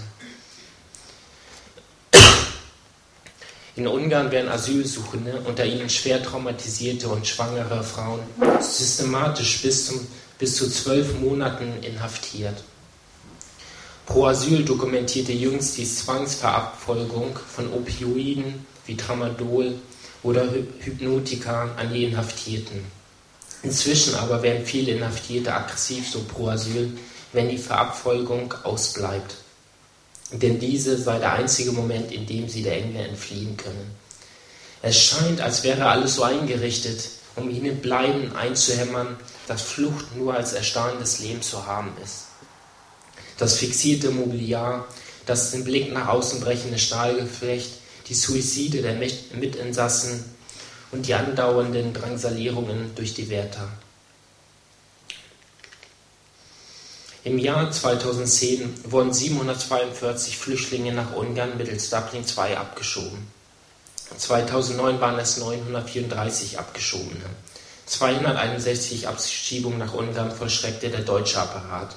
In Ungarn werden Asylsuchende, unter ihnen schwer traumatisierte und schwangere Frauen, systematisch bis, zum, bis zu zwölf Monaten inhaftiert. Pro Asyl dokumentierte jüngst die Zwangsverabfolgung von Opioiden wie Tramadol oder Hypnotika an die Inhaftierten. Inzwischen aber werden viele Inhaftierte aggressiv so pro Asyl, wenn die Verabfolgung ausbleibt. Denn diese sei der einzige Moment, in dem sie der Enge entfliehen können. Es scheint, als wäre alles so eingerichtet, um ihnen Bleiben einzuhämmern, dass Flucht nur als Erstarren des Lebens zu haben ist. Das fixierte Mobiliar, das den Blick nach außen brechende Stahlgeflecht, die Suizide der Mitinsassen und die andauernden Drangsalierungen durch die Wärter. Im Jahr zweitausendzehn wurden siebenhundertzweiundvierzig Flüchtlinge nach Ungarn mittels Dublin zwei abgeschoben. zweitausendneun waren es neunhundertvierunddreißig Abgeschobene. zweihunderteinundsechzig Abschiebungen nach Ungarn vollstreckte der deutsche Apparat.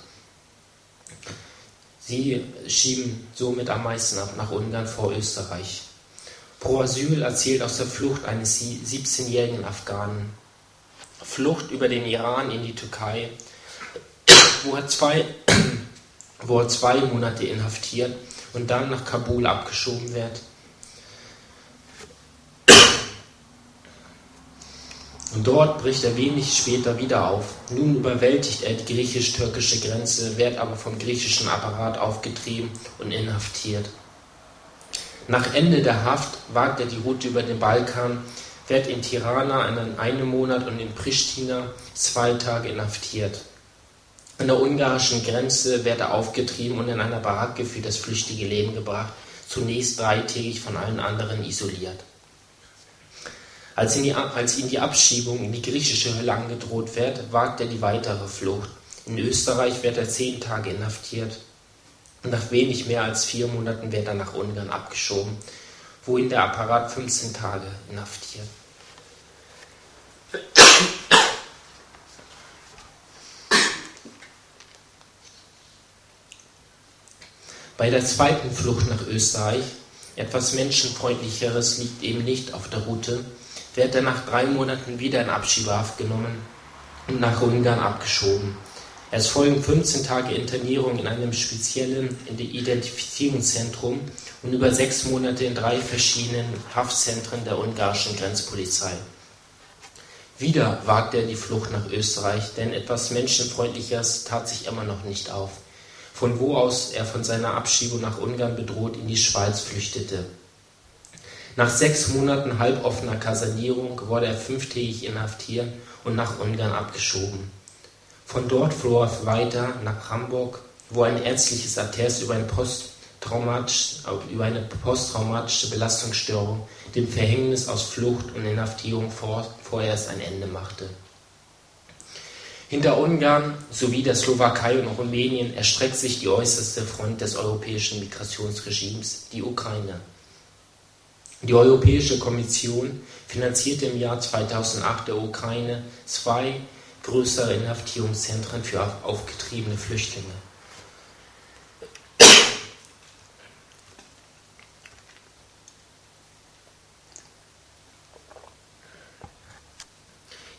Sie schieben somit am meisten ab nach Ungarn vor Österreich. Pro Asyl erzählt aus der Flucht eines siebzehnjährigen Afghanen. Flucht über den Iran in die Türkei, wo er zwei, wo er zwei Monate inhaftiert und dann nach Kabul abgeschoben wird. Und dort bricht er wenig später wieder auf. Nun überwältigt er die griechisch-türkische Grenze, wird aber vom griechischen Apparat aufgetrieben und inhaftiert. Nach Ende der Haft wagt er die Route über den Balkan, wird in Tirana einen, einen Monat und in Pristina zwei Tage inhaftiert. An der ungarischen Grenze wird er aufgetrieben und in einer Baracke für das flüchtige Leben gebracht, zunächst dreitägig von allen anderen isoliert. Als ihm, die, als ihm die Abschiebung in die griechische Hölle angedroht wird, wagt er die weitere Flucht. In Österreich wird er zehn Tage inhaftiert und nach wenig mehr als vier Monaten wird er nach Ungarn abgeschoben, wohin der Apparat fünfzehn Tage inhaftiert. Bei der zweiten Flucht nach Österreich, etwas Menschenfreundlicheres liegt eben nicht auf der Route, wird er nach drei Monaten wieder in Abschiebehaft genommen und nach Ungarn abgeschoben. Es folgen fünfzehn Tage Internierung in einem speziellen Identifizierungszentrum und über sechs Monate in drei verschiedenen Haftzentren der ungarischen Grenzpolizei. Wieder wagt er die Flucht nach Österreich, denn etwas Menschenfreundlicheres tat sich immer noch nicht auf, von wo aus er von seiner Abschiebung nach Ungarn bedroht in die Schweiz flüchtete. Nach sechs Monaten halboffener Kasernierung wurde er fünftägig inhaftiert und nach Ungarn abgeschoben. Von dort floh er weiter nach Hamburg, wo ein ärztliches Attest über, ein posttraumatisch, über eine posttraumatische Belastungsstörung dem Verhängnis aus Flucht und Inhaftierung vor, vorerst ein Ende machte. Hinter Ungarn sowie der Slowakei und Rumänien erstreckt sich die äußerste Front des europäischen Migrationsregimes, die Ukraine. Die Europäische Kommission finanzierte im Jahr zweitausendacht der Ukraine zwei größere Inhaftierungszentren für aufgetriebene Flüchtlinge.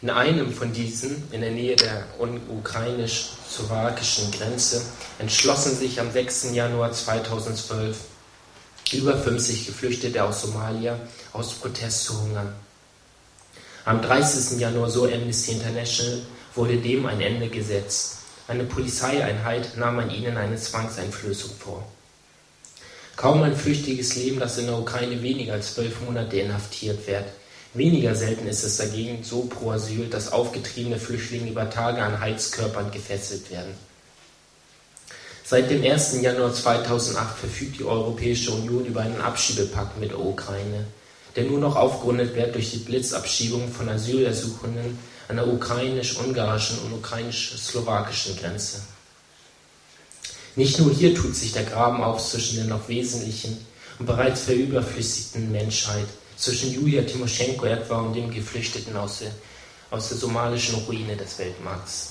In einem von diesen, in der Nähe der ukrainisch-slowakischen Grenze, entschlossen sich am sechsten Januar zweitausendzwölf über fünfzig Geflüchtete aus Somalia aus Protest zu hungern. Am dreißigsten Januar, so Amnesty International, wurde dem ein Ende gesetzt. Eine Polizeieinheit nahm an ihnen eine Zwangseinflößung vor. Kaum ein flüchtiges Leben, das in der Ukraine weniger als zwölf Monate inhaftiert wird. Weniger selten ist es dagegen so pro Asyl, dass aufgetriebene Flüchtlinge über Tage an Heizkörpern gefesselt werden. Seit dem ersten Januar zweitausendacht verfügt die Europäische Union über einen Abschiebepakt mit der Ukraine, der nur noch aufgerundet wird durch die Blitzabschiebung von Asylersuchenden an der ukrainisch-ungarischen und ukrainisch-slowakischen Grenze. Nicht nur hier tut sich der Graben auf zwischen der noch wesentlichen und bereits verüberflüssigten Menschheit, zwischen Julia Timoschenko etwa und dem Geflüchteten aus der, aus der somalischen Ruine des Weltmarkts.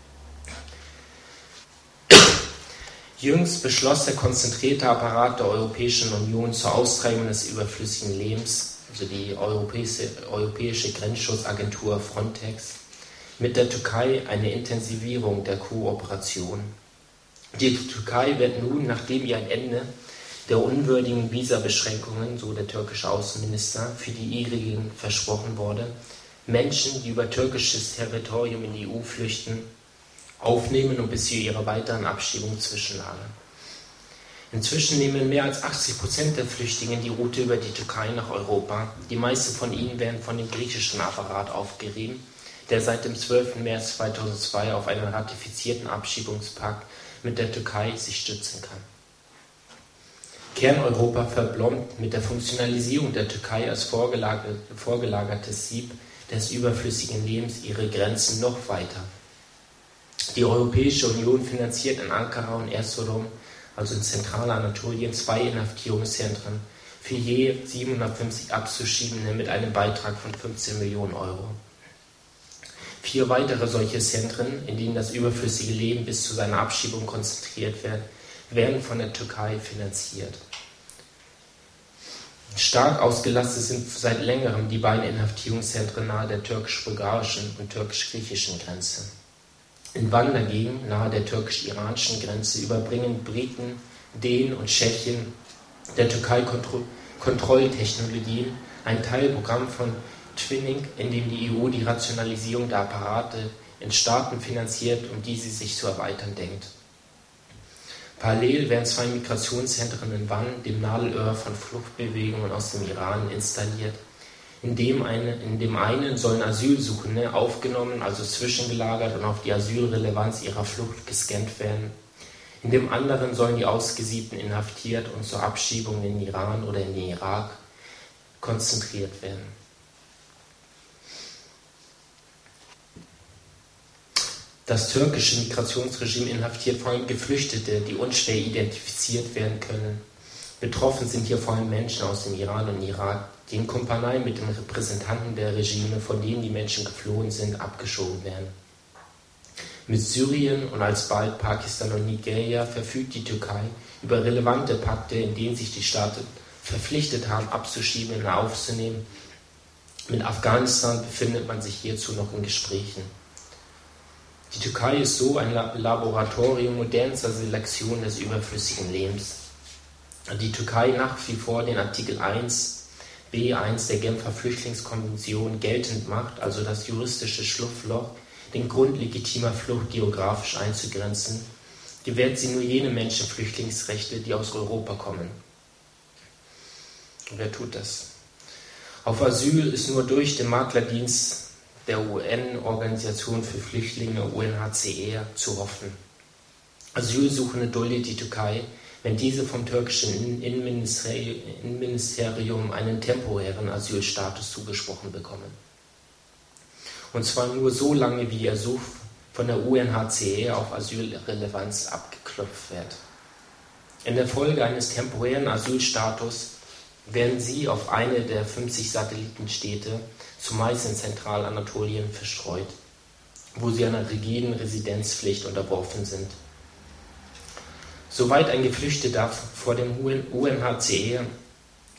Jüngst beschloss der konzentrierte Apparat der Europäischen Union zur Austreibung des überflüssigen Lebens, also die Europäische, Europäische Grenzschutzagentur Frontex, mit der Türkei eine Intensivierung der Kooperation. Die Türkei wird nun, nachdem ihr ein Ende der unwürdigen Visabeschränkungen, so der türkische Außenminister, für die ihrigen versprochen wurde, Menschen, die über türkisches Territorium in die E U flüchten, aufnehmen und bis zu ihrer weiteren Abschiebung zwischenlagern. Inzwischen nehmen mehr als achtzig Prozent der Flüchtlinge die Route über die Türkei nach Europa. Die meisten von ihnen werden von dem griechischen Apparat aufgerieben, der seit dem zwölften März zweitausendzwei auf einen ratifizierten Abschiebungspakt mit der Türkei sich stützen kann. Kerneuropa verblombt mit der Funktionalisierung der Türkei als vorgelagert, vorgelagertes Sieb des überflüssigen Lebens ihre Grenzen noch weiter. Die Europäische Union finanziert in Ankara und Erzurum, also in Zentralanatolien, zwei Inhaftierungszentren für je siebenhundertfünfzig Abzuschiebende mit einem Beitrag von fünfzehn Millionen Euro. Vier weitere solche Zentren, in denen das überflüssige Leben bis zu seiner Abschiebung konzentriert wird, werden von der Türkei finanziert. Stark ausgelastet sind seit längerem die beiden Inhaftierungszentren nahe der türkisch-bulgarischen und türkisch-griechischen Grenze. In Van dagegen, nahe der türkisch-iranischen Grenze, überbringen Briten, Dänen und Tschechen der Türkei Kontro- Kontrolltechnologien, ein Teilprogramm von Twinning, in dem die E U die Rationalisierung der Apparate in Staaten finanziert, um die sie sich zu erweitern denkt. Parallel werden zwei Migrationszentren in Van, dem Nadelöhr von Fluchtbewegungen aus dem Iran, installiert. In dem, eine, in dem einen sollen Asylsuchende aufgenommen, also zwischengelagert und auf die Asylrelevanz ihrer Flucht gescannt werden. In dem anderen sollen die Ausgesiebten inhaftiert und zur Abschiebung in den Iran oder in den Irak konzentriert werden. Das türkische Migrationsregime inhaftiert vor allem Geflüchtete, die unschwer identifiziert werden können. Betroffen sind hier vor allem Menschen aus dem Iran und Irak, die in Kumpanei mit den Repräsentanten der Regime, von denen die Menschen geflohen sind, abgeschoben werden. Mit Syrien und alsbald Pakistan und Nigeria verfügt die Türkei über relevante Pakte, in denen sich die Staaten verpflichtet haben, Abzuschiebende aufzunehmen. Mit Afghanistan befindet man sich hierzu noch in Gesprächen. Die Türkei ist so ein Laboratorium modernster Selektion des überflüssigen Lebens. Die Türkei nach wie vor den Artikel eins b eins der Genfer Flüchtlingskonvention geltend macht, also das juristische Schlupfloch, den Grund legitimer Flucht geografisch einzugrenzen, gewährt sie nur jene Menschen Flüchtlingsrechte, die aus Europa kommen. Und wer tut das? Auf Asyl ist nur durch den Maklerdienst der U N-Organisation für Flüchtlinge U N H C R zu hoffen. Asylsuchende duldet die Türkei, wenn diese vom türkischen Innenministerium einen temporären Asylstatus zugesprochen bekommen. Und zwar nur so lange, wie ihr Ersuch von der U N H C R auf Asylrelevanz abgeklopft wird. In der Folge eines temporären Asylstatus werden sie auf eine der fünfzig Satellitenstädte, zumeist in Zentralanatolien, verstreut, wo sie einer rigiden Residenzpflicht unterworfen sind. Soweit ein Geflüchteter vor dem U N H C R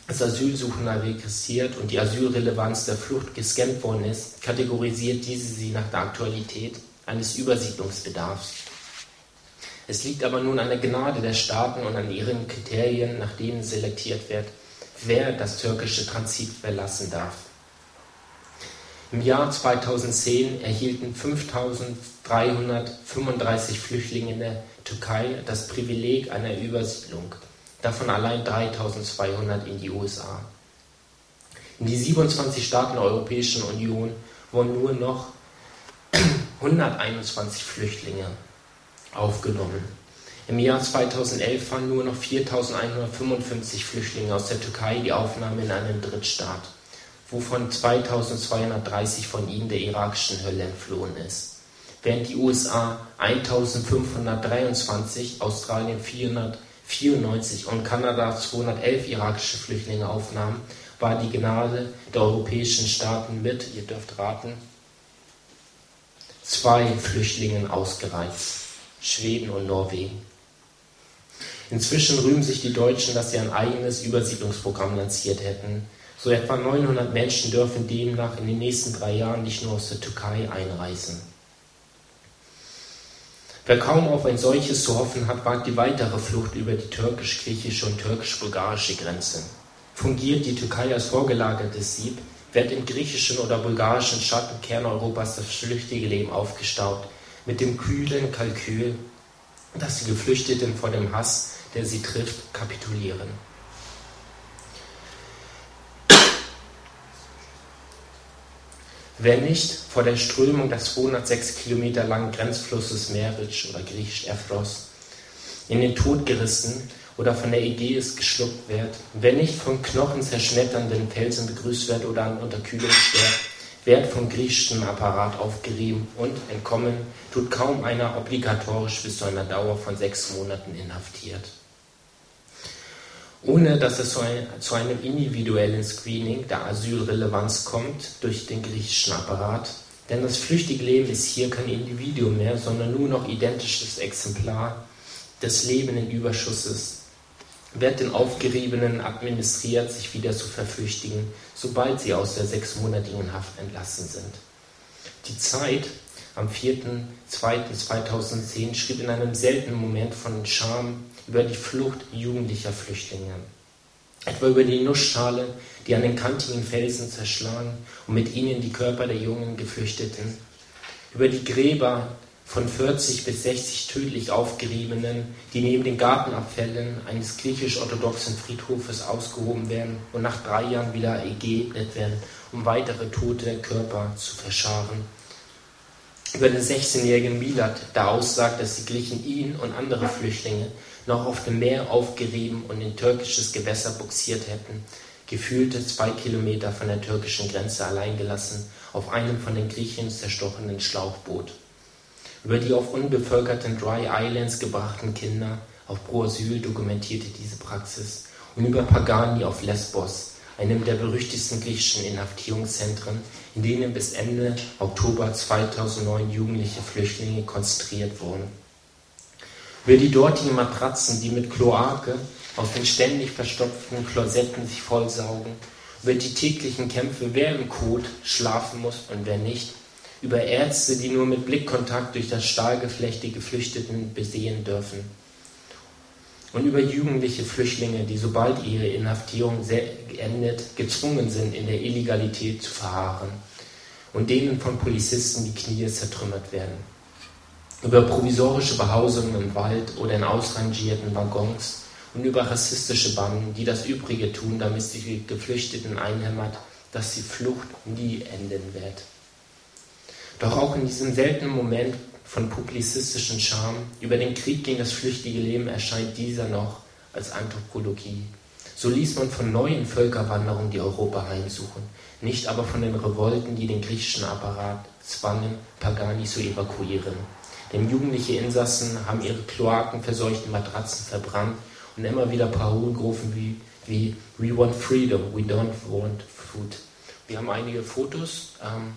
als Asylsuchender registriert und die Asylrelevanz der Flucht gescannt worden ist, kategorisiert diese sie nach der Aktualität eines Übersiedlungsbedarfs. Es liegt aber nun an der Gnade der Staaten und an ihren Kriterien, nach denen selektiert wird, wer das türkische Transit verlassen darf. Im Jahr zweitausendzehn erhielten fünftausenddreihundertfünfunddreißig Flüchtlinge in der Türkei das Privileg einer Übersiedlung, davon allein dreitausendzweihundert in die U S A. In die siebenundzwanzig Staaten der Europäischen Union wurden nur noch hunderteinundzwanzig Flüchtlinge aufgenommen. Im Jahr zweitausendelf fanden nur noch viertausendeinhundertfünfundfünfzig Flüchtlinge aus der Türkei die Aufnahme in einem Drittstaat, wovon zweitausendzweihundertdreißig von ihnen der irakischen Hölle entflohen ist. Während die U S A eintausendfünfhundertdreiundzwanzig, Australien vierhundertvierundneunzig und Kanada zweihundertelf irakische Flüchtlinge aufnahmen, war die Gnade der europäischen Staaten mit, ihr dürft raten, zwei Flüchtlingen ausgereizt: Schweden und Norwegen. Inzwischen rühmen sich die Deutschen, dass sie ein eigenes Übersiedlungsprogramm lanciert hätten. So etwa neunhundert Menschen dürfen demnach in den nächsten drei Jahren nicht nur aus der Türkei einreisen. Wer kaum auf ein solches zu hoffen hat, wagt die weitere Flucht über die türkisch-griechische und türkisch-bulgarische Grenze. Fungiert die Türkei als vorgelagertes Sieb, wird im griechischen oder bulgarischen Schattenkern Europas das flüchtige Leben aufgestaubt, mit dem kühlen Kalkül, dass die Geflüchteten vor dem Hass, der sie trifft, kapitulieren. Wer nicht vor der Strömung des zweihundertsechs Kilometer langen Grenzflusses Meric oder griechisch Evros in den Tod gerissen oder von der Ägäis geschluckt wird, wer nicht von knochenzerschmetternden Felsen begrüßt wird oder an Unterkühlung stirbt, wird vom griechischen Apparat aufgerieben und entkommen tut kaum einer obligatorisch bis zu einer Dauer von sechs Monaten inhaftiert. Ohne dass es zu einem individuellen Screening der Asylrelevanz kommt durch den griechischen Apparat, denn das flüchtige Leben ist hier kein Individuum mehr, sondern nur noch identisches Exemplar des lebenden Überschusses, wird den Aufgeriebenen administriert, sich wieder zu verflüchtigen, sobald sie aus der sechsmonatigen Haft entlassen sind. Die Zeit am vierten zweiten zweitausendzehn schrieb in einem seltenen Moment von Scham über die Flucht jugendlicher Flüchtlinge. Etwa über die Nussschalen, die an den kantigen Felsen zerschlagen und mit ihnen die Körper der jungen Geflüchteten. Über die Gräber von vierzig bis sechzig tödlich aufgeriebenen, die neben den Gartenabfällen eines griechisch-orthodoxen Friedhofes ausgehoben werden und nach drei Jahren wieder geebnet werden, um weitere tote Körper zu verscharen. Über den sechzehnjährigen Milat, der aussagt, dass die Griechen ihn und andere Flüchtlinge noch auf dem Meer aufgerieben und in türkisches Gewässer buxiert hätten, gefühlte zwei Kilometer von der türkischen Grenze allein gelassen, auf einem von den Griechen zerstochenen Schlauchboot. Über die auf unbevölkerten Dry Islands gebrachten Kinder, auch Pro Asyl dokumentierte diese Praxis, und über Pagani auf Lesbos, einem der berüchtigsten griechischen Inhaftierungszentren, in denen bis Ende Oktober zweitausendneun jugendliche Flüchtlinge konzentriert wurden. Über die dortigen Matratzen, die mit Kloake aus den ständig verstopften Klosetten sich vollsaugen, über die täglichen Kämpfe, wer im Kot schlafen muss und wer nicht, über Ärzte, die nur mit Blickkontakt durch das Stahlgeflecht die Geflüchteten besehen dürfen, und über jugendliche Flüchtlinge, die sobald ihre Inhaftierung endet, gezwungen sind, in der Illegalität zu verharren und denen von Polizisten die Knie zertrümmert werden. Über provisorische Behausungen im Wald oder in ausrangierten Waggons und über rassistische Banden, die das Übrige tun, damit sie die Geflüchteten einhämmert, dass die Flucht nie enden wird. Doch auch in diesem seltenen Moment von publizistischen Scham über den Krieg gegen das flüchtige Leben erscheint dieser noch als Anthropologie. So liest man von neuen Völkerwanderungen, die Europa heimsuchen, nicht aber von den Revolten, die den griechischen Apparat zwangen, Pagani zu evakuieren. Denn jugendliche Insassen haben ihre kloakenverseuchten Matratzen verbrannt und immer wieder Parolen gerufen wie, wie We want freedom, we don't want food. Wir haben einige Fotos, ähm,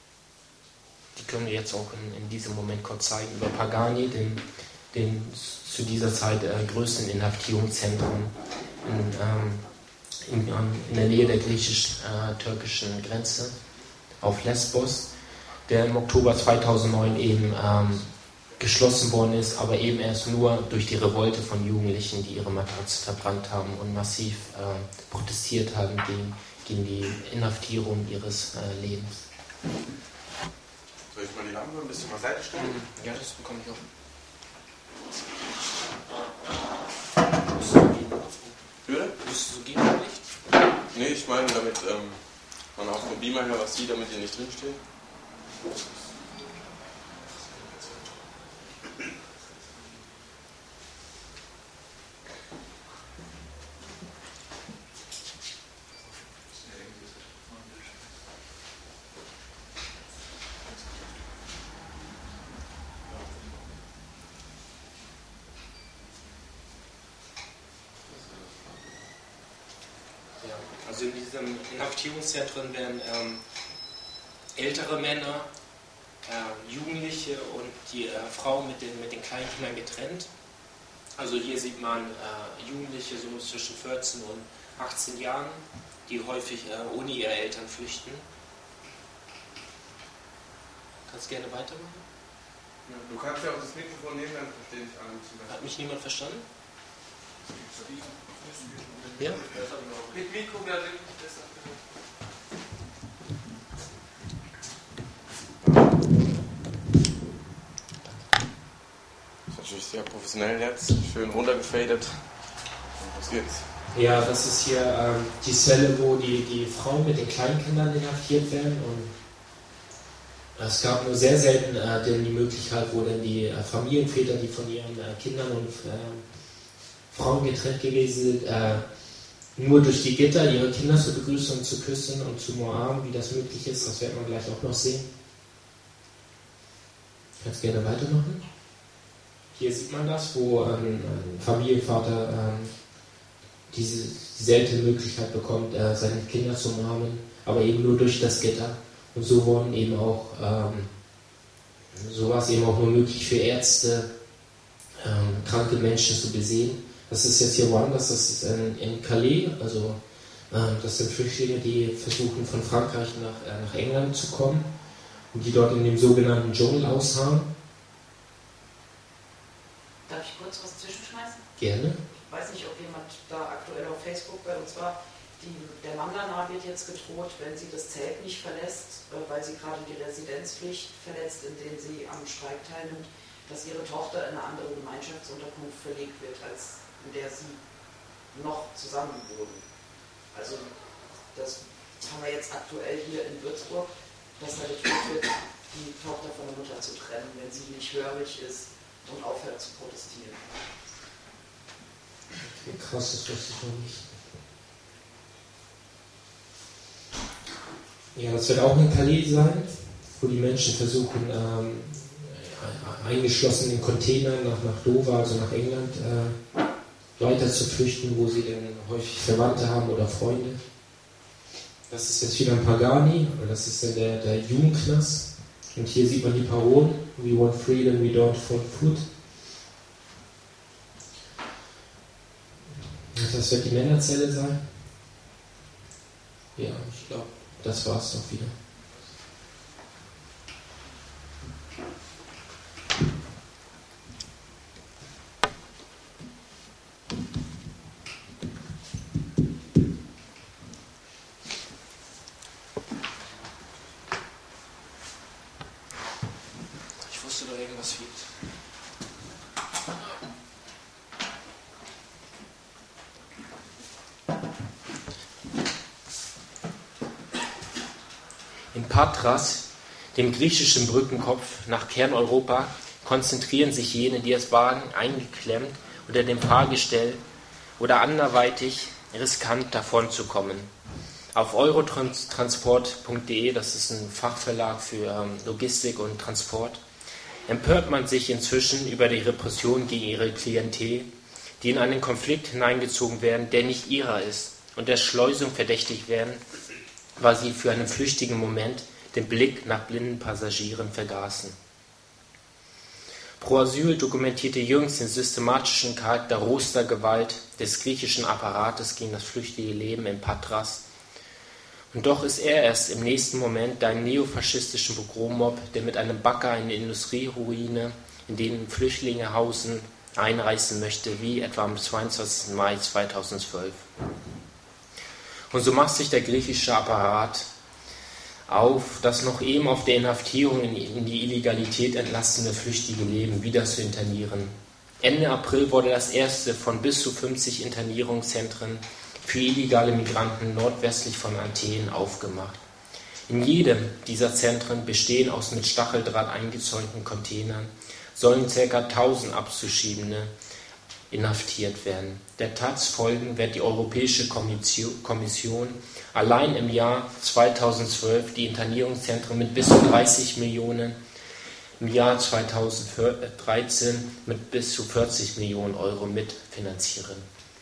die können wir jetzt auch in, in diesem Moment kurz zeigen, über Pagani, den, den zu dieser Zeit äh, größten Inhaftierungszentren in, ähm, in, in der Nähe der griechisch-türkischen Grenze auf Lesbos, der im Oktober zweitausendneun eben ähm, geschlossen worden ist, aber eben erst nur durch die Revolte von Jugendlichen, die ihre Matratzen verbrannt haben und massiv äh, protestiert haben gegen, gegen die Inhaftierung ihres äh, Lebens. Soll ich mal die Lampe ein bisschen beiseite stellen? Ja, das bekomme ich auch. Würde? Müsste so gehen oder nicht? Nee, ich meine, damit ähm, man auch vom Beamer her was sieht, damit ihr nicht drinsteht. Also in diesen Inhaftierungszentren werden ähm, ältere Männer, äh, Jugendliche und die äh, Frauen mit den, mit den kleinen Kindern getrennt. Also hier sieht man äh, Jugendliche so zwischen vierzehn und achtzehn Jahren, die häufig äh, ohne ihre Eltern flüchten. Kannst gerne weitermachen? Ja, du kannst ja auch das Mikrofon nehmen, dann verstehe ich alle. Hat mich niemand verstanden? Ja? Mit Mikro wäre wirklich besser. Das ist natürlich sehr professionell jetzt, schön runtergefadet. Was geht's? Ja, das ist hier ähm, die Zelle, wo die, die Frauen mit den Kleinkindern inhaftiert werden. Und es gab nur sehr selten äh, denn die Möglichkeit, wo dann die äh, Familienväter, die von ihren äh, Kindern und äh, Frauen getrennt gewesen sind, äh, nur durch die Gitter ihre Kinder zu begrüßen und zu küssen und zu umarmen, wie das möglich ist. Das werden wir gleich auch noch sehen. Ich kann es gerne weitermachen. Hier sieht man das, wo ein, ein Familienvater ähm, diese seltene Möglichkeit bekommt, äh, seine Kinder zu umarmen, aber eben nur durch das Gitter. Und so wurden eben auch, ähm, so war es eben auch nur möglich für Ärzte, ähm, kranke Menschen zu besehen. Das ist jetzt hier Rwanda, das ist in, in Calais, also äh, das sind Flüchtlinge, die versuchen von Frankreich nach, äh, nach England zu kommen und die dort in dem sogenannten Dschungel ausharren. Darf ich kurz was zwischenschmeißen? Gerne. Ich weiß nicht, ob jemand da aktuell auf Facebook bei uns war. Die, der Mandana wird jetzt gedroht, wenn sie das Zelt nicht verlässt, äh, weil sie gerade die Residenzpflicht verletzt, indem sie am Streik teilnimmt, dass ihre Tochter in eine andere Gemeinschaftsunterkunft verlegt wird, als in der sie noch zusammen wohnen. Also das haben wir jetzt aktuell hier in Würzburg, dass da gedroht wird, die Tochter von der Mutter zu trennen, wenn sie nicht hörig ist und aufhört zu protestieren. Okay, krass, das wusste ich noch nicht. Ja, das wird auch in Calais sein, wo die Menschen versuchen, ähm, eingeschlossen in Containern nach, nach Dover, also nach England, äh, weiter zu flüchten, wo sie dann häufig Verwandte haben oder Freunde. Das ist jetzt wieder ein Pagani, das ist dann der, der Jugendknast. Und hier sieht man die Parolen: We want freedom, we don't want food. Das wird die Männerzelle sein. Ja, ich glaube, das war es doch wieder. Ich wusste doch, irgendwas fehlt. In Patras, dem griechischen Brückenkopf nach Kerneuropa, konzentrieren sich jene, die es wagen, eingeklemmt unter dem Fahrgestell oder anderweitig riskant davonzukommen. Auf eurotransport punkt de, das ist ein Fachverlag für Logistik und Transport, empört man sich inzwischen über die Repression gegen ihre Klientel, die in einen Konflikt hineingezogen werden, der nicht ihrer ist, und der Schleusung verdächtigt werden, weil sie für einen flüchtigen Moment den Blick nach blinden Passagieren vergaßen. Pro Asyl dokumentierte jüngst den systematischen Charakter roster Gewalt des griechischen Apparates gegen das flüchtige Leben in Patras. Und doch ist er erst im nächsten Moment einen neofaschistischen Pogrommob, der mit einem Bagger eine Industrieruine, in denen Flüchtlinge hausen, einreißen möchte, wie etwa am zweiundzwanzigsten Mai zweitausendzwölf. Und so macht sich der griechische Apparat auf, das noch eben auf der Inhaftierung in die Illegalität entlastende flüchtige Leben wieder zu internieren. Ende April wurde das erste von bis zu fünfzig Internierungszentren für illegale Migranten nordwestlich von Athen aufgemacht. In jedem dieser Zentren, bestehen aus mit Stacheldraht eingezäunten Containern, sollen ca. tausend Abzuschiebende inhaftiert werden. Der Taz folgend wird die Europäische Kommission allein im Jahr zweitausendzwölf die Internierungszentren mit bis zu dreißig Millionen, im Jahr zweitausenddreizehn mit bis zu vierzig Millionen Euro mitfinanzieren.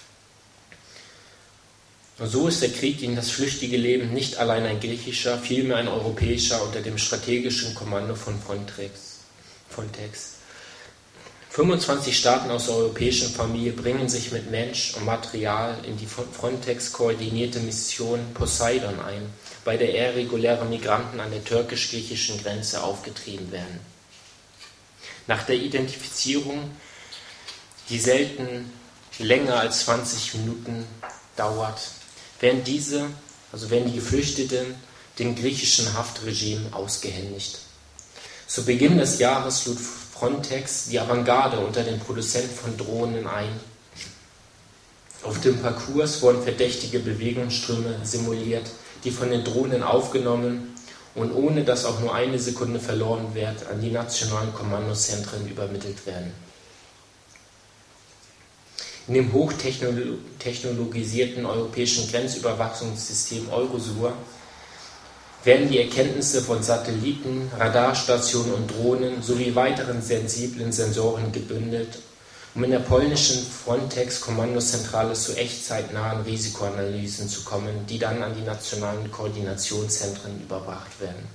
Und so ist der Krieg gegen das flüchtige Leben nicht allein ein griechischer, vielmehr ein europäischer unter dem strategischen Kommando von Frontex. Frontex. fünfundzwanzig Staaten aus der europäischen Familie bringen sich mit Mensch und Material in die Frontex-koordinierte Mission Poseidon ein, bei der irreguläre Migranten an der türkisch-griechischen Grenze aufgetrieben werden. Nach der Identifizierung, die selten länger als zwanzig Minuten dauert, werden diese, also werden die Geflüchteten dem griechischen Haftregime ausgehändigt. Zu Beginn des Jahres lud Frontex die Avantgarde unter den Produzenten von Drohnen ein. Auf dem Parcours wurden verdächtige Bewegungsströme simuliert, die von den Drohnen aufgenommen und ohne dass auch nur eine Sekunde verloren wird, an die nationalen Kommandozentren übermittelt werden. In dem hochtechnologisierten europäischen Grenzüberwachungssystem Eurosur werden die Erkenntnisse von Satelliten, Radarstationen und Drohnen sowie weiteren sensiblen Sensoren gebündelt, um in der polnischen Frontex-Kommandozentrale zu echtzeitnahen Risikoanalysen zu kommen, die dann an die nationalen Koordinationszentren überbracht werden.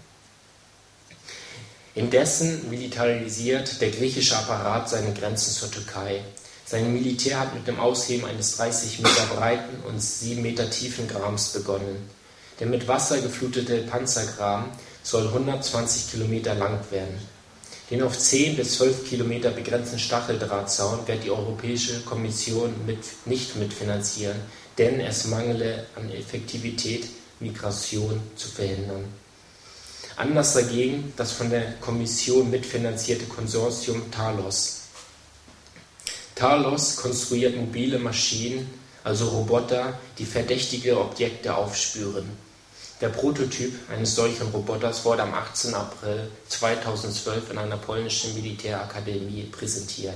Indessen militarisiert der griechische Apparat seine Grenzen zur Türkei. Sein Militär hat mit dem Ausheben eines dreißig Meter breiten und sieben Meter tiefen Grabens begonnen. Der mit Wasser geflutete Panzergraben soll hundertzwanzig Kilometer lang werden. Den auf zehn bis zwölf Kilometer begrenzten Stacheldrahtzaun wird die Europäische Kommission mit, nicht mitfinanzieren, denn es mangele an Effektivität, Migration zu verhindern. Anders dagegen das von der Kommission mitfinanzierte Konsortium Talos. Talos konstruiert mobile Maschinen, also Roboter, die verdächtige Objekte aufspüren. Der Prototyp eines solchen Roboters wurde am achtzehnten April zweitausendzwölf in einer polnischen Militärakademie präsentiert.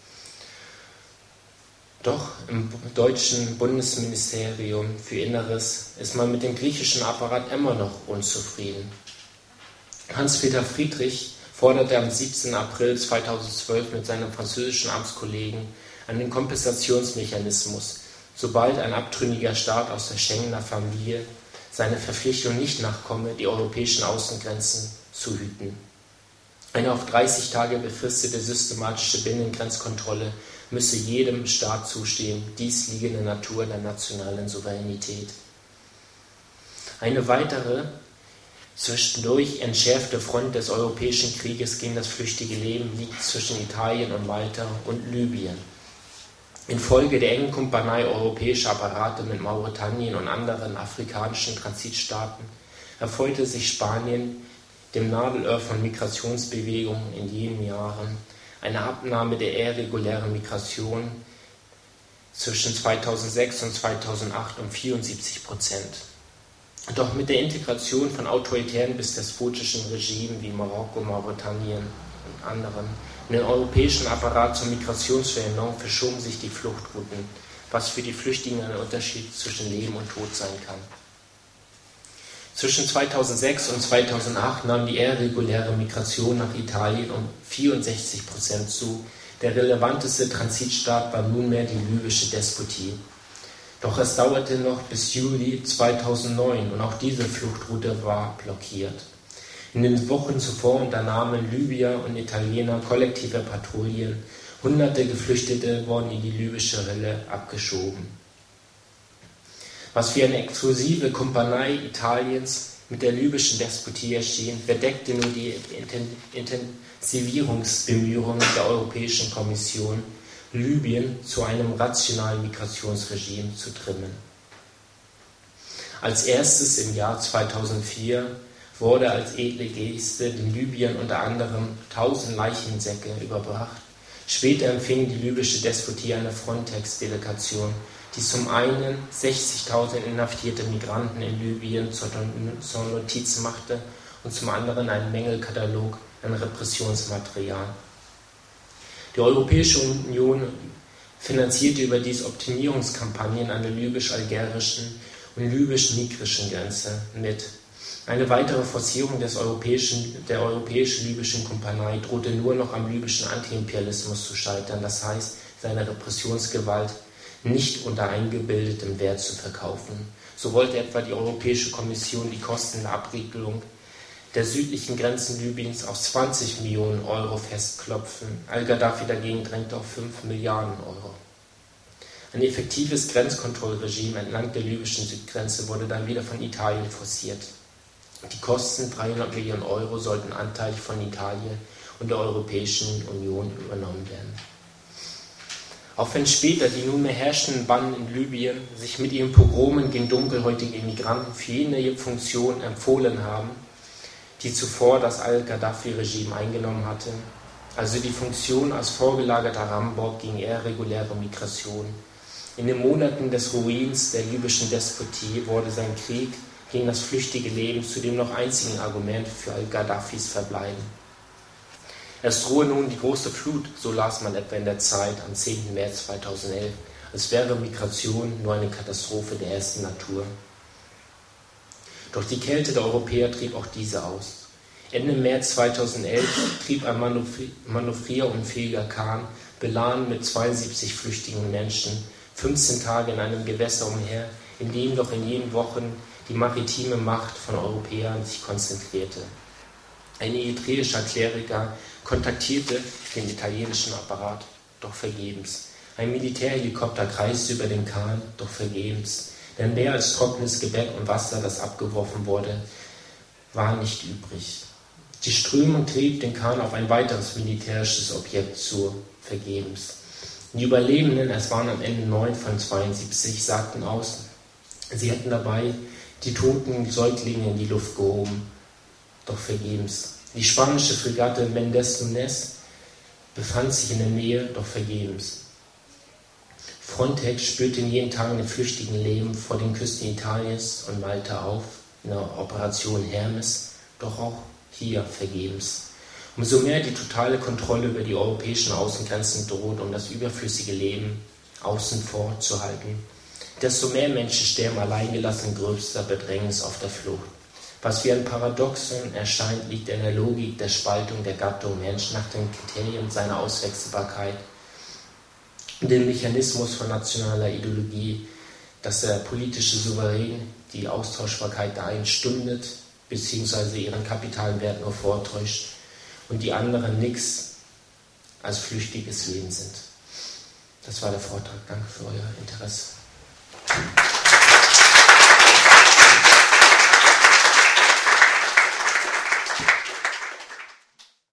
Doch im deutschen Bundesministerium für Inneres ist man mit dem griechischen Apparat immer noch unzufrieden. Hans-Peter Friedrich forderte am siebzehnten April zweitausendzwölf mit seinem französischen Amtskollegen einen Kompensationsmechanismus, sobald ein abtrünniger Staat aus der Schengener Familie seine Verpflichtung nicht nachkomme, die europäischen Außengrenzen zu hüten. Eine auf dreißig Tage befristete systematische Binnengrenzkontrolle müsse jedem Staat zustehen, dies liege in der Natur der nationalen Souveränität. Eine weitere, zwischendurch entschärfte Front des europäischen Krieges gegen das flüchtige Leben liegt zwischen Italien und Malta und Libyen. Infolge der engen Kumpanei europäischer Apparate mit Mauretanien und anderen afrikanischen Transitstaaten erfreute sich Spanien, dem Nadelöhr von Migrationsbewegungen in jenen Jahren, eine Abnahme der irregulären Migration zwischen zweitausendsechs und zweitausendacht um vierundsiebzig Prozent. Doch mit der Integration von autoritären bis despotischen Regimen wie Marokko, Mauretanien und anderen in den europäischen Apparat zur Migrationsverhinderung verschoben sich die Fluchtrouten, was für die Flüchtlinge ein Unterschied zwischen Leben und Tod sein kann. Zwischen zweitausendsechs und zweitausendacht nahm die irreguläre Migration nach Italien um vierundsechzig Prozent zu. Der relevanteste Transitstaat war nunmehr die libysche Despotie. Doch es dauerte noch bis Juli zweitausendneun und auch diese Fluchtroute war blockiert. In den Wochen zuvor unternahmen Libyer und Italiener kollektive Patrouillen. Hunderte Geflüchtete wurden in die libysche Hölle abgeschoben. Was wie eine exklusive Kompanie Italiens mit der libyschen Despotie erschien, verdeckte nur die Intensivierungsbemühungen der Europäischen Kommission, Libyen zu einem rationalen Migrationsregime zu trimmen. Als erstes im Jahr zweitausendvier wurde als edle Geste den Libyern unter anderem tausend Leichensäcke überbracht. Später empfing die libysche Despotie eine Frontex-Delegation, die zum einen sechzigtausend inhaftierte Migranten in Libyen zur, zur Notiz machte und zum anderen einen Mängelkatalog an Repressionsmaterial. Die Europäische Union finanzierte überdies Optimierungskampagnen an der libysch-algerischen und libysch-nigrischen Grenze mit. Eine weitere Forcierung des europäischen, der europäisch-libyschen Kompanie drohte nur noch am libyschen Antiimperialismus zu scheitern, das heißt, seine Repressionsgewalt nicht unter eingebildetem Wert zu verkaufen. So wollte etwa die Europäische Kommission die Kosten der Abriegelung der südlichen Grenzen Libyens auf zwanzig Millionen Euro festklopfen. Al-Gaddafi dagegen drängte auf fünf Milliarden Euro. Ein effektives Grenzkontrollregime entlang der libyschen Südgrenze wurde dann wieder von Italien forciert. Die Kosten, dreihundert Millionen Euro, sollten anteilig von Italien und der Europäischen Union übernommen werden. Auch wenn später die nunmehr herrschenden Banden in Libyen sich mit ihren Pogromen gegen dunkelhäutige Immigranten für jene Funktion empfohlen haben, die zuvor das Al-Gaddafi-Regime eingenommen hatte, also die Funktion als vorgelagerter Rambock gegen eher reguläre Migration. In den Monaten des Ruins der libyschen Despotie wurde sein Krieg gegen das flüchtige Leben zu dem noch einzigen Argument für Al-Gaddafis Verbleiben. Es drohe nun die große Flut, so las man etwa in der Zeit am zehnten März zweitausendelf, als wäre Migration nur eine Katastrophe der ersten Natur. Doch die Kälte der Europäer trieb auch diese aus. Ende März zweitausendelf trieb ein manövrierunfähiger Kahn, beladen mit zweiundsiebzig flüchtigen Menschen, fünfzehn Tage in einem Gewässer umher, in dem doch in jenen Wochen die maritime Macht von Europäern sich konzentrierte. Ein eritreischer Kleriker kontaktierte den italienischen Apparat, doch vergebens. Ein Militärhelikopter kreiste über den Kahn, doch vergebens. Denn mehr als trockenes Gebäck und Wasser, das abgeworfen wurde, war nicht übrig. Die Strömung trieb den Kahn auf ein weiteres militärisches Objekt zu, vergebens. Die Überlebenden, es waren am Ende neun von zweiundsiebzig, sagten aus, sie hätten dabei die toten Säuglinge in die Luft gehoben, doch vergebens. Die spanische Fregatte Méndez Núñez befand sich in der Nähe, doch vergebens. Frontex spürte in jeden Tagen den flüchtigen Leben vor den Küsten Italiens und Malta auf, in der Operation Hermes, doch auch hier vergebens. Umso mehr die totale Kontrolle über die europäischen Außengrenzen droht, um das überflüssige Leben außen vor zu halten, desto mehr Menschen sterben alleingelassen in größter Bedrängnis auf der Flucht. Was wie ein Paradoxon erscheint, liegt in der Logik der Spaltung der Gattung Mensch nach den Kriterien seiner Auswechselbarkeit und dem Mechanismus von nationaler Ideologie, dass der politische Souverän die Austauschbarkeit der einen stundet, beziehungsweise ihren kapitalen Wert nur vortäuscht und die anderen nichts als flüchtiges Leben sind. Das war der Vortrag. Danke für euer Interesse.